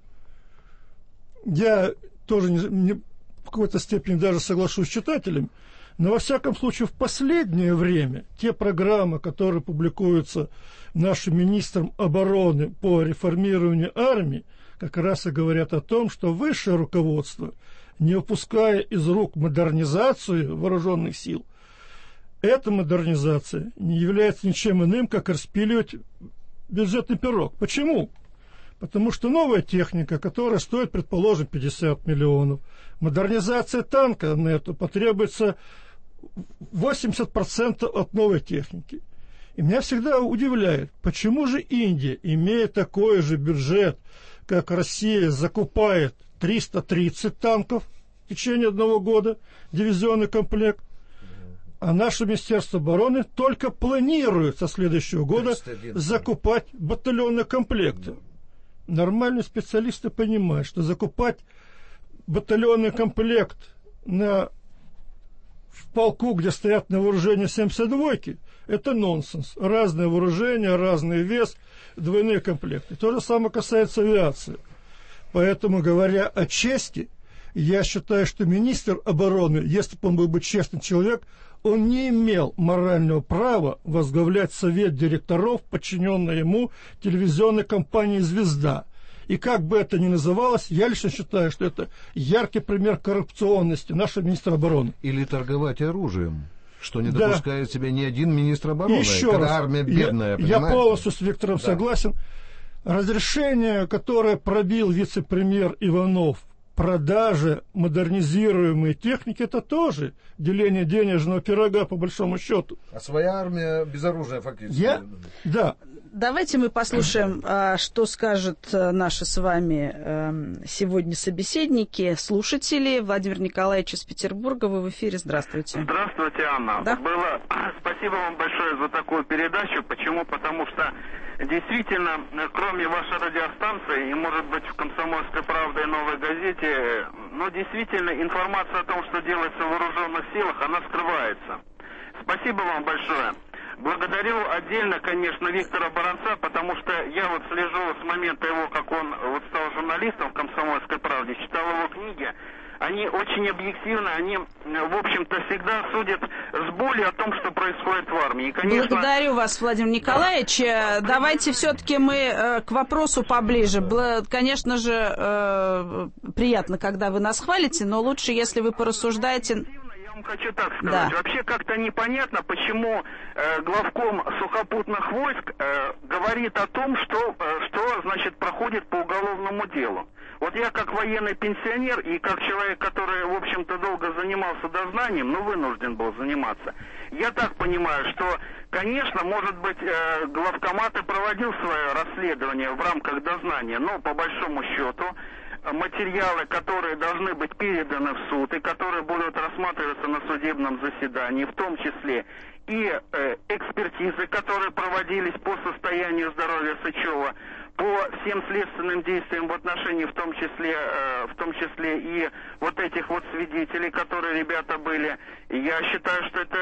Я тоже не, не, в какой-то степени даже соглашусь с читателями, но во всяком случае в последнее время те программы, которые публикуются нашим министром обороны по реформированию армии, как раз и говорят о том, что высшее руководство, не упуская из рук модернизацию вооруженных сил, эта модернизация не является ничем иным, как распиливать бюджетный пирог. Почему? Потому что новая техника, которая стоит, предположим, пятьдесят миллионов, модернизация танка на это потребуется восемьдесят процентов от новой техники. И меня всегда удивляет, почему же Индия, имея такой же бюджет, как Россия, закупает триста тридцать танков в течение одного года, дивизионный комплект, а наше Министерство обороны только планирует со следующего года закупать батальонные комплекты. Нормальные специалисты понимают, что закупать батальонный комплект на, в полку, где стоят на вооружении семьдесят двойки, это нонсенс. Разное вооружение, разный вес, двойные комплекты. То же самое касается авиации. Поэтому, говоря о чести, я считаю, что министр обороны, если бы он был бы честный человек, он не имел морального права возглавлять совет директоров, подчиненной ему телевизионной компании «Звезда». И как бы это ни называлось, я лично считаю, что это яркий пример коррупционности нашего министра обороны. Или торговать оружием, что не да. допускает себя ни один министр обороны, еще когда раз, армия бедная. Я, я полностью с Виктором да. согласен. Разрешение, которое пробил вице-премьер Иванов, продажа модернизируемой техники, это тоже деление денежного пирога, по большому счету. А своя армия без оружия фактически. Я, да. Давайте мы послушаем, что скажут наши с вами сегодня собеседники, слушатели. Владимир Николаевич из Петербурга, вы в эфире. Здравствуйте. Здравствуйте, Анна. Да? Было... Спасибо вам большое за такую передачу. Почему? Потому что действительно, кроме вашей радиостанции и, может быть, в «Комсомольской правде» и «Новой газете», но действительно информация о том, что делается в вооруженных силах, она скрывается. Спасибо вам большое. Благодарю отдельно, конечно, Виктора Баранца, потому что я вот слежу с момента его, как он вот стал журналистом в «Комсомольской правде», читал его книги. Они очень объективны, они, в общем-то, всегда судят с болью о том, что происходит в армии. И, конечно... Благодарю вас, Владимир Николаевич. Да. Давайте все-таки мы к вопросу поближе. Конечно же, приятно, когда вы нас хвалите, но лучше, если вы порассуждаете... Хочу так сказать. Да. Вообще как-то непонятно, почему э, главком сухопутных войск э, говорит о том, что, э, что значит проходит по уголовному делу. Вот я как военный пенсионер и как человек, который, в общем-то, долго занимался дознанием, но вынужден был заниматься, я так понимаю, что, конечно, может быть, э, главкомат и проводил свое расследование в рамках дознания, но по большому счету материалы, которые должны быть переданы в суд и которые будут рассматриваться на судебном заседании, в том числе и э, экспертизы, которые проводились по состоянию здоровья Сычева, по всем следственным действиям в отношении, в том числе, э, в том числе и вот этих вот свидетелей, которые ребята были. Я считаю, что это,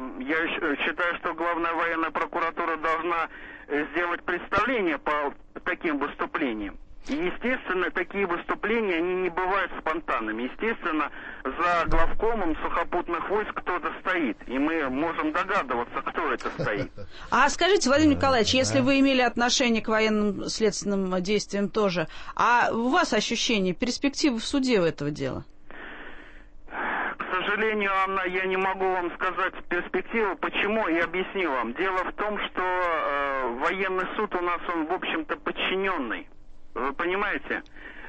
я считаю, что главная военная прокуратура должна сделать представление по таким выступлениям. И, естественно, такие выступления, они не бывают спонтанными. Естественно, за главкомом сухопутных войск кто-то стоит. И мы можем догадываться, кто это стоит. А скажите, Владимир Николаевич, если вы имели отношение к военным следственным действиям тоже, а у вас ощущение, перспективы в суде у этого дела? К сожалению, Анна, я не могу вам сказать перспективу. Почему? И объясню вам. Дело в том, что э, военный суд у нас, он, в общем-то, подчиненный. Вы понимаете?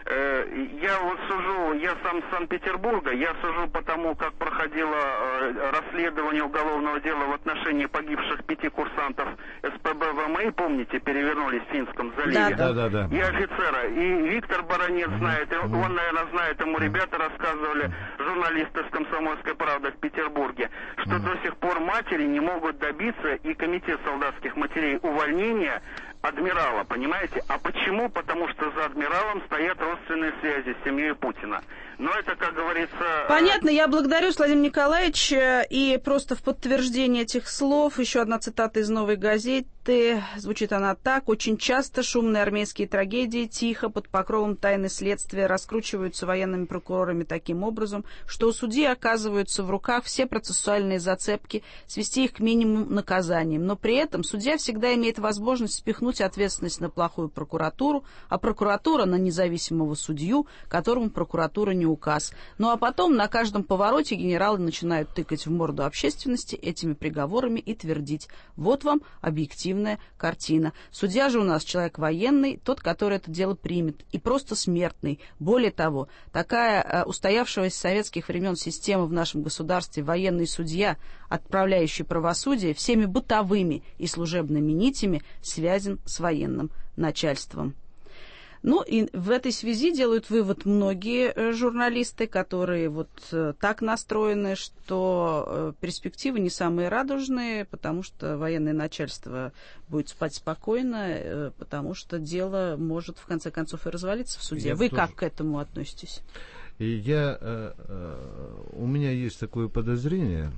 Я вот сужу, я сам с Санкт-Петербурга, я сужу по тому, как проходило расследование уголовного дела в отношении погибших пяти курсантов СПБ ВМИ, помните, перевернулись в Финском заливе. Да, да, да. И офицера. И Виктор Баранец знает, и он, наверное, знает, ему ребята рассказывали, журналисты с «Комсомольской правды» в Петербурге, что до сих пор матери не могут добиться, и комитет солдатских матерей, увольнения адмирала, понимаете? А почему? Потому что за адмиралом стоят родственные связи с семьей Путина. Но это, как говорится... Понятно, я благодарю, Владимир Николаевич. И просто в подтверждение этих слов еще одна цитата из «Новой газеты». Звучит она так. «Очень часто шумные армейские трагедии тихо под покровом тайны следствия раскручиваются военными прокурорами таким образом, что у судьи оказываются в руках все процессуальные зацепки, свести их к минимуму наказанием. Но при этом судья всегда имеет возможность спихнуть ответственность на плохую прокуратуру, а прокуратура на независимого судью, которому прокуратура не указ. Ну а потом на каждом повороте генералы начинают тыкать в морду общественности этими приговорами и твердить: вот вам объективная картина. Судья же у нас человек военный, тот, который это дело примет, и просто смертный. Более того, такая э, устоявшаяся с советских времен система в нашем государстве, военный судья, отправляющий правосудие, всеми бытовыми и служебными нитями связан с военным начальством. Ну и в этой связи делают вывод многие журналисты, которые вот так настроены, что перспективы не самые радужные, потому что военное начальство будет спать спокойно, потому что дело может в конце концов и развалиться в суде. Я Вы тоже... как к этому относитесь? И я, у меня есть такое подозрение,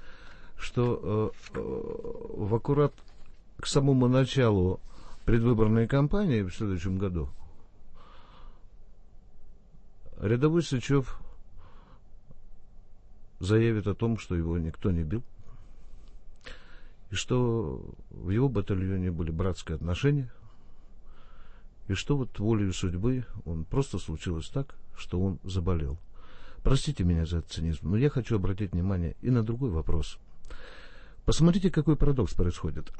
что в аккурат к самому началу предвыборной кампании в следующем году рядовой Сычев заявит о том, что его никто не бил, и что в его батальоне были братские отношения, и что вот волею судьбы он просто случилось так, что он заболел. Простите меня за цинизм, но я хочу обратить внимание и на другой вопрос. Посмотрите, какой парадокс происходит.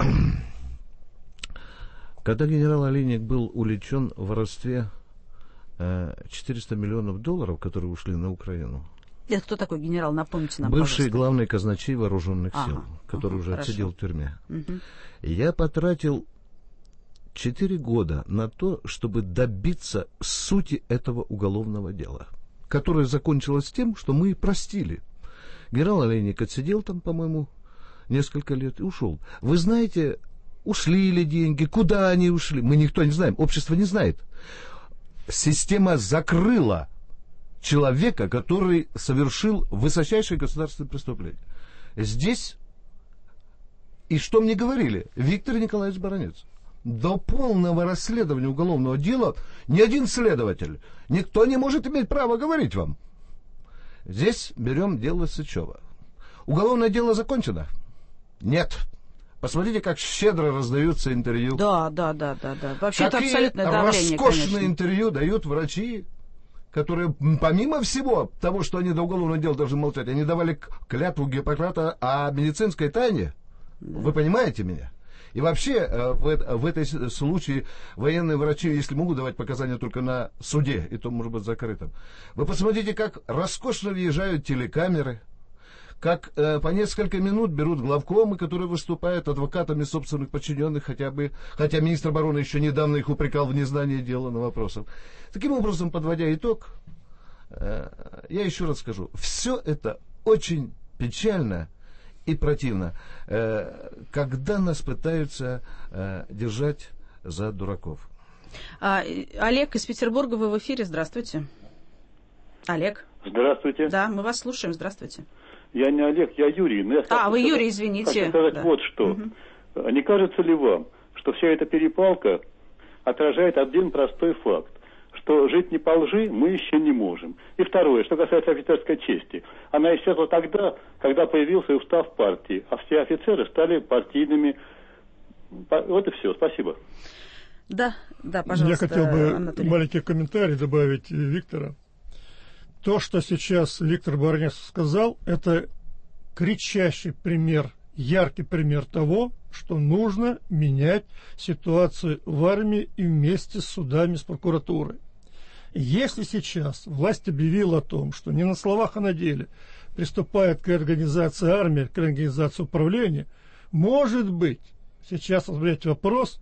Когда генерал Олейник был увлечен в воровстве четыреста миллионов долларов, которые ушли на Украину. Это кто такой генерал? Напомните нам, бывший пожалуйста. Главный казначей вооруженных сил, ага, который ага, уже хорошо. Отсидел в тюрьме. Угу. Я потратил четыре года на то, чтобы добиться сути этого уголовного дела, которое закончилось тем, что мы простили. Генерал Олейник отсидел там, по-моему, несколько лет и ушел. Вы знаете, ушли ли деньги, куда они ушли? Мы никто не знаем, общество не знает. Система закрыла человека, который совершил высочайшее государственное преступление. Здесь, и что мне говорили, Виктор Николаевич Баранец, до полного расследования уголовного дела ни один следователь, никто не может иметь права говорить вам. Здесь берем дело Сычева. Уголовное дело закончено? Нет. Посмотрите, как щедро раздаются интервью. Да, да, да, да, да. Вообще это абсолютное роскошные давление, конечно. интервью дают врачи, которые, помимо всего того, что они до уголовного дела должны молчать, они давали клятву Гиппократа о медицинской тайне. Да. Вы понимаете меня? И вообще, в, в этой случае военные врачи, если могут давать показания только на суде, и то может быть закрытым. Вы посмотрите, как роскошно въезжают телекамеры, как э, по несколько минут берут главкомы, которые выступают адвокатами собственных подчиненных, хотя бы, хотя министр обороны еще недавно их упрекал в незнании дела на вопросов. Таким образом, подводя итог, э, я еще раз скажу, все это очень печально и противно, э, когда нас пытаются э, держать за дураков. А, Олег из Петербурга, вы в эфире, здравствуйте. Олег. Здравствуйте. Да, мы вас слушаем, здравствуйте. Я не Олег, я Юрий. Но я а, вы сказать, Юрий, извините. Хочу сказать да. вот что. Угу. Не кажется ли вам, что вся эта перепалка отражает один простой факт, что жить не по лжи мы еще не можем. И второе, что касается офицерской чести. Она исчезла тогда, когда появился устав партии, а все офицеры стали партийными. Вот и все. Спасибо. Да, да, пожалуйста, я хотел бы Анатолий. маленький комментарий добавить Виктора. То, что сейчас Виктор Баранец сказал, это кричащий пример, яркий пример того, что нужно менять ситуацию в армии и вместе с судами, с прокуратурой. Если сейчас власть объявила о том, что не на словах, а на деле приступает к организации армии, к организации управления, может быть, сейчас возбудить вопрос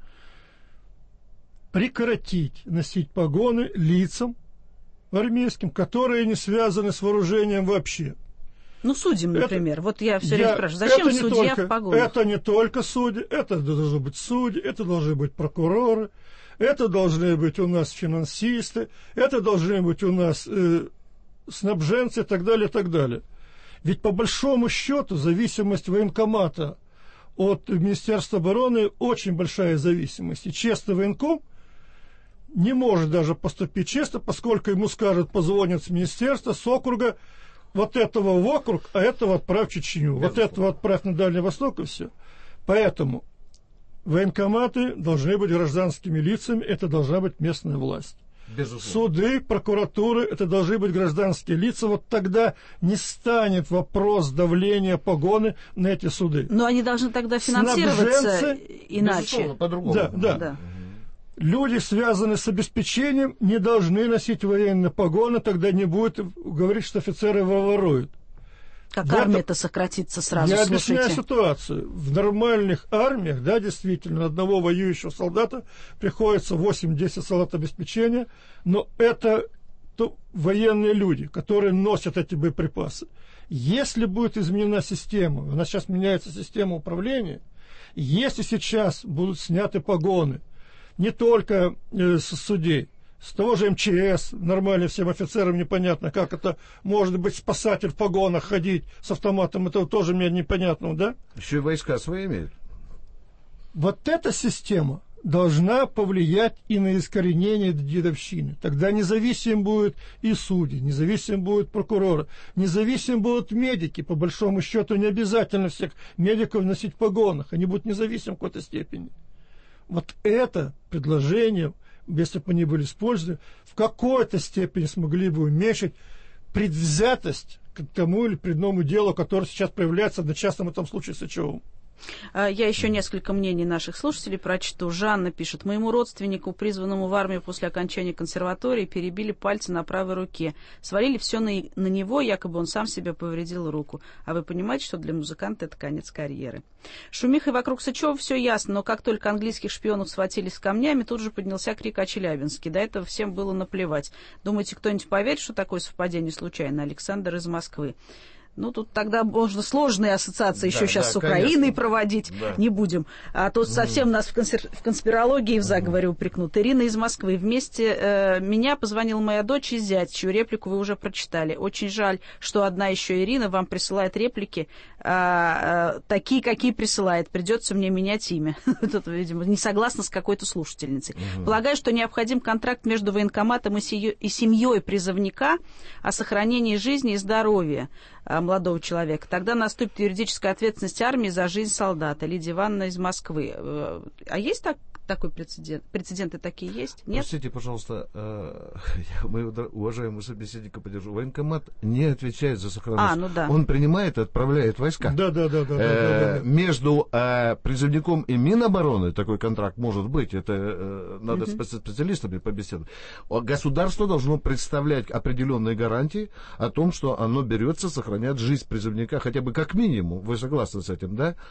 прекратить носить погоны лицам армейским, которые не связаны с вооружением вообще. Ну, судьям, например. Это, вот я все время я, спрашиваю, зачем судья только, в погонах? Это не только судьи, это должны быть судьи, это должны быть прокуроры, это должны быть у нас финансисты, это должны быть у нас э, снабженцы и так далее, и так далее. Ведь по большому счету зависимость военкомата от Министерства обороны очень большая зависимость. И честный военком не может даже поступить честно, поскольку ему скажут, позвонят с министерства, с округа, вот этого в округ, а этого отправь в Чечню, вот этого отправь на Дальний Восток и все. Поэтому военкоматы должны быть гражданскими лицами, это должна быть местная власть. Безусловно. Суды, прокуратуры, это должны быть гражданские лица, вот тогда не станет вопрос давления погоны на эти суды. Но они должны тогда финансироваться иначе. По-другому. Да, да. да. Люди, связанные с обеспечением, не должны носить военные погоны, тогда не будет говорить, что офицеры воруют. Как в армия-то это... сократится сразу, Я слушайте. объясняю ситуацию. В нормальных армиях, да, действительно, одного воюющего солдата приходится восемь-десять солдат обеспечения, но это то, военные люди, которые носят эти боеприпасы. Если будет изменена система, у нас сейчас меняется система управления, если сейчас будут сняты погоны, не только э, с судей, с того же эм че эс, нормально всем офицерам непонятно, как это может быть спасатель в погонах ходить с автоматом, это тоже мне непонятно, да? Еще и войска свои имеют. Вот эта система должна повлиять и на искоренение дедовщины. Тогда независим будут и судьи, независим будут прокуроры, независим будут медики. По большому счету не обязательно всех медиков носить в погонах, они будут независимы в какой-то степени. Вот это предложение, если бы они были использованы, в какой-то степени смогли бы уменьшить предвзятость к тому или к иному делу, которое сейчас проявляется в частном этом случае с Сычевым. Я еще несколько мнений наших слушателей прочту. Жанна пишет: моему родственнику, призванному в армию после окончания консерватории, перебили пальцы на правой руке. Свалили все на, на него, якобы он сам себе повредил руку. А вы понимаете, что для музыканта это конец карьеры. Шумихой вокруг Сычева все ясно, но как только английских шпионов схватили с камнями, тут же поднялся крик о Челябинске. До этого всем было наплевать. Думаете, кто-нибудь поверит, что такое совпадение случайно? Александр из Москвы. Ну, тут тогда можно сложные ассоциации да, еще сейчас да, с Украиной конечно. проводить. Да. Не будем. А тут mm. совсем нас в, конспир... в конспирологии и в заговоре mm. упрекнут. Ирина из Москвы. Вместе э, меня позвонила моя дочь и зять, чью реплику вы уже прочитали. Очень жаль, что одна еще Ирина вам присылает реплики э, э, такие, какие присылает. Придется мне менять имя. Тут, видимо, не согласна с какой-то слушательницей. Mm. Полагаю, что необходим контракт между военкоматом и, сие... и семьей призывника о сохранении жизни и здоровья молодого человека. Тогда наступит юридическая ответственность армии за жизнь солдата. Лидия Ивановна из Москвы. А есть так, такой прецедент? Прецеденты такие есть? Нет? Простите, пожалуйста, э, я моего уважаемого собеседника поддержу. Военкомат не отвечает за сохранность. А, ну да. Он принимает и отправляет войска. Да, да, да. да, э, да, да, да. Между э, призывником и Минобороны такой контракт может быть. Это э, надо uh-huh. с специалистами побеседовать. Государство должно представлять определенные гарантии о том, что оно берется сохранять жизнь призывника, хотя бы как минимум. Вы согласны с этим, да?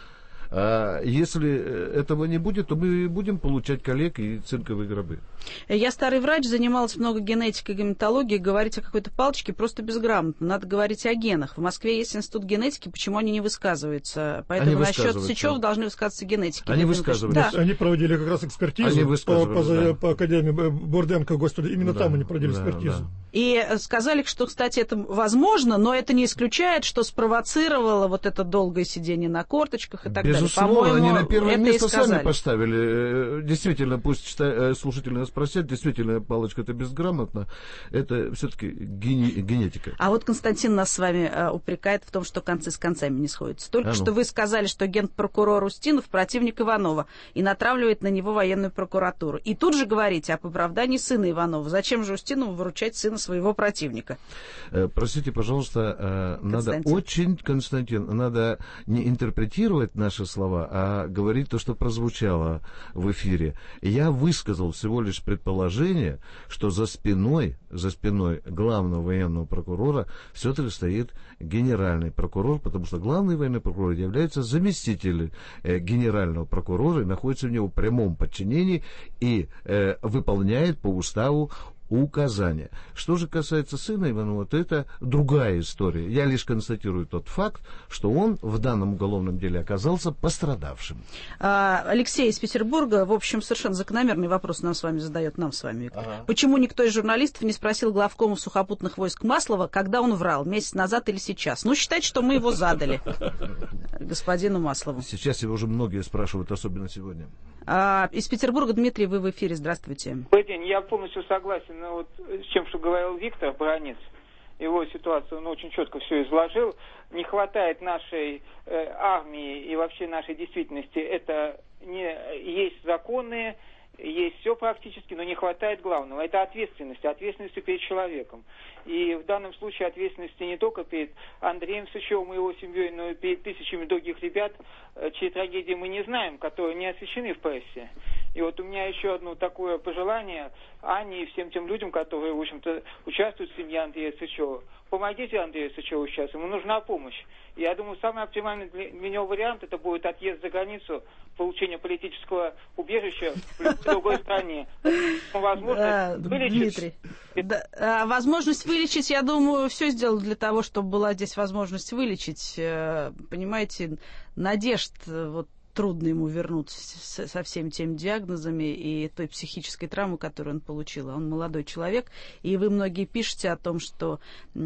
А если этого не будет, то мы будем получать коллег и цинковые гробы. Я старый врач, занималась много генетикой и гемотологией. Говорить о какой-то палочке просто безграмотно. Надо говорить о генах. В Москве есть институт генетики, почему они не высказываются? Поэтому они насчет Сычева должны высказываться генетики. Они высказываются. Да. Они проводили как раз экспертизу по, по, да. по Академии Бурденко, господи, именно да. там они проводили да, экспертизу. Да. И сказали, что, кстати, это возможно, но это не исключает, что спровоцировало вот это долгое сидение на корточках и так далее. Безусловно, они на первое место сами поставили. Действительно, пусть слушатели нас спросят, действительно, палочка это безграмотно. Это все-таки гени- генетика. А вот Константин нас с вами э, упрекает в том, что концы с концами не сходятся. Только а ну. что вы сказали, что генпрокурор Устинов противник Иванова и натравливает на него военную прокуратуру. И тут же говорите об оправдании сына Иванова. Зачем же Устинову выручать сына своего противника? Э, простите, пожалуйста, э, надо очень, Константин, надо не интерпретировать наши слова, а говорить то, что прозвучало в эфире. Я высказал всего лишь предположение, что за спиной, за спиной главного военного прокурора все-таки стоит генеральный прокурор, потому что главный военный прокурор является заместителем э, генерального прокурора и находится в него в прямом подчинении и э, выполняет по уставу указания. Что же касается сына Иванова, то это другая история. Я лишь констатирую тот факт, что он в данном уголовном деле оказался пострадавшим. А, Алексей из Петербурга, в общем, совершенно закономерный вопрос нам с вами задает, нам с вами, Виктор. Ага. Почему никто из журналистов не спросил главкома сухопутных войск Маслова, когда он врал, месяц назад или сейчас? Ну, считайте, что мы его задали господину Маслову. Сейчас его уже многие спрашивают, особенно сегодня. А, из Петербурга, Дмитрий, вы в эфире, здравствуйте. Добрый день, я полностью согласен ну, вот, с тем, что говорил Виктор Баранец. Его ситуацию он очень четко все изложил. Не хватает нашей э, армии и вообще нашей действительности. Это не есть законы, есть все практически, но не хватает главного. Это ответственности, ответственности перед человеком. И в данном случае ответственности не только перед Андреем Сычевым и его семьей, но и перед тысячами других ребят, чьи трагедии мы не знаем, которые не освещены в прессе. И вот у меня еще одно такое пожелание Ане и всем тем людям, которые, в общем-то, участвуют в семье Андрея Сычева. Помогите Андрею Сычеву сейчас, ему нужна помощь. И я думаю, самый оптимальный для него вариант это будет отъезд за границу, получение политического убежища в другой стране. Возможность вылечить. Да, возможность вылечить, я думаю, все сделал для того, чтобы была здесь возможность вылечить. Понимаете, надежд вот трудно ему вернуться со всеми теми диагнозами и той психической травмой, которую он получил. Он молодой человек, и вы многие пишете о том, что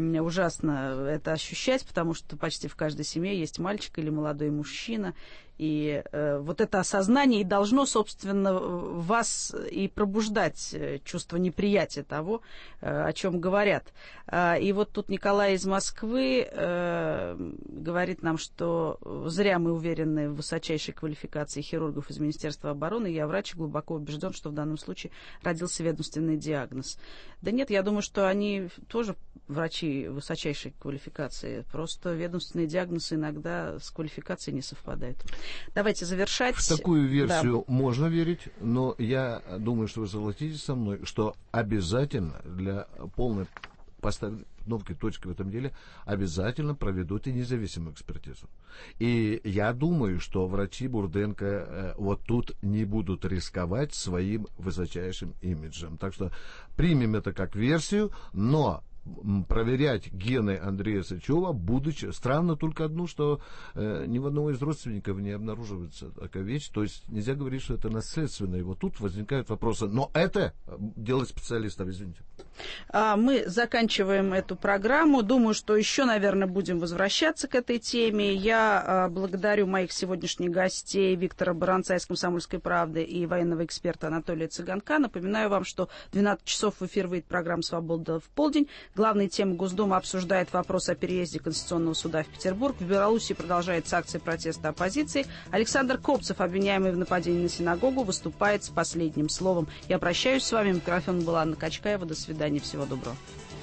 ужасно это ощущать, потому что почти в каждой семье есть мальчик или молодой мужчина. И э, вот это осознание и должно, собственно, вас и пробуждать чувство неприятия того, э, о чем говорят. Э, и вот тут Николай из Москвы э, говорит нам, что зря мы уверены в высочайшей квалификации хирургов из Министерства обороны. Я врач, глубоко убежден, что в данном случае родился ведомственный диагноз. Да нет, я думаю, что они тоже врачи высочайшей квалификации. Просто ведомственные диагнозы иногда с квалификацией не совпадают. Давайте завершать. В такую версию да. можно верить, но я думаю, что вы согласитесь со мной, что обязательно для полной постановки точки в этом деле обязательно проведут и независимую экспертизу. И я думаю, что врачи Бурденко э, вот тут не будут рисковать своим высочайшим имиджем. Так что примем это как версию, но проверять гены Андрея Сычева, будучи... Странно только одно, что э, ни в одного из родственников не обнаруживается такая вещь. То есть нельзя говорить, что это наследственно. И вот тут возникают вопросы. Но это дело специалистов, извините. Мы заканчиваем эту программу. Думаю, что еще, наверное, будем возвращаться к этой теме. Я благодарю моих сегодняшних гостей Виктора Баранца из «Комсомольской правды» и военного эксперта Анатолия Цыганка. Напоминаю вам, что в двенадцать часов в эфир выйдет программа «Свобода в полдень». Главная тема Госдумы обсуждает вопрос о переезде Конституционного суда в Петербург. В Беларуси продолжается акция протеста оппозиции. Александр Копцев, обвиняемый в нападении на синагогу, выступает с последним словом. Я прощаюсь с вами. Микрофон была Анна Качкаева. До свидания. Всего доброго.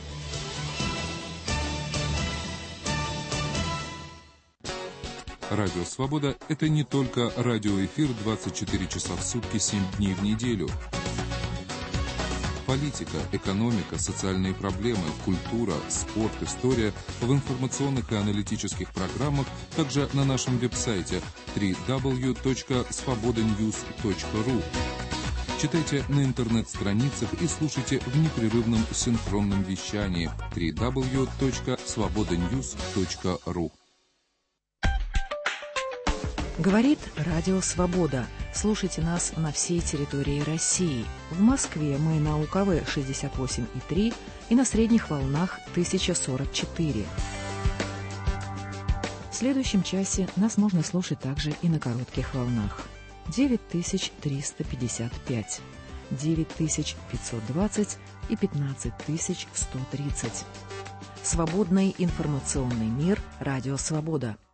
Радио «Свобода» — это не только радиоэфир двадцать четыре часа в сутки, семь дней в неделю. Политика, экономика, социальные проблемы, культура, спорт, история в информационных и аналитических программах, также на нашем веб-сайте дабл ю дабл ю дабл ю точка свобода ньюс точка ру. Читайте на интернет-страницах и слушайте в непрерывном синхронном вещании дабл ю дабл ю дабл ю точка свобода ньюс точка ру. Говорит Радио Свобода. Слушайте нас на всей территории России. В Москве мы на У К В шестьдесят восемь и три и на средних волнах тысяча сорок четыре. В следующем часе нас можно слушать также и на коротких волнах. девять тысяч триста пятьдесят пять, девять тысяч пятьсот двадцать и пятнадцать тысяч сто тридцать. Свободный информационный мир. Радио Свобода.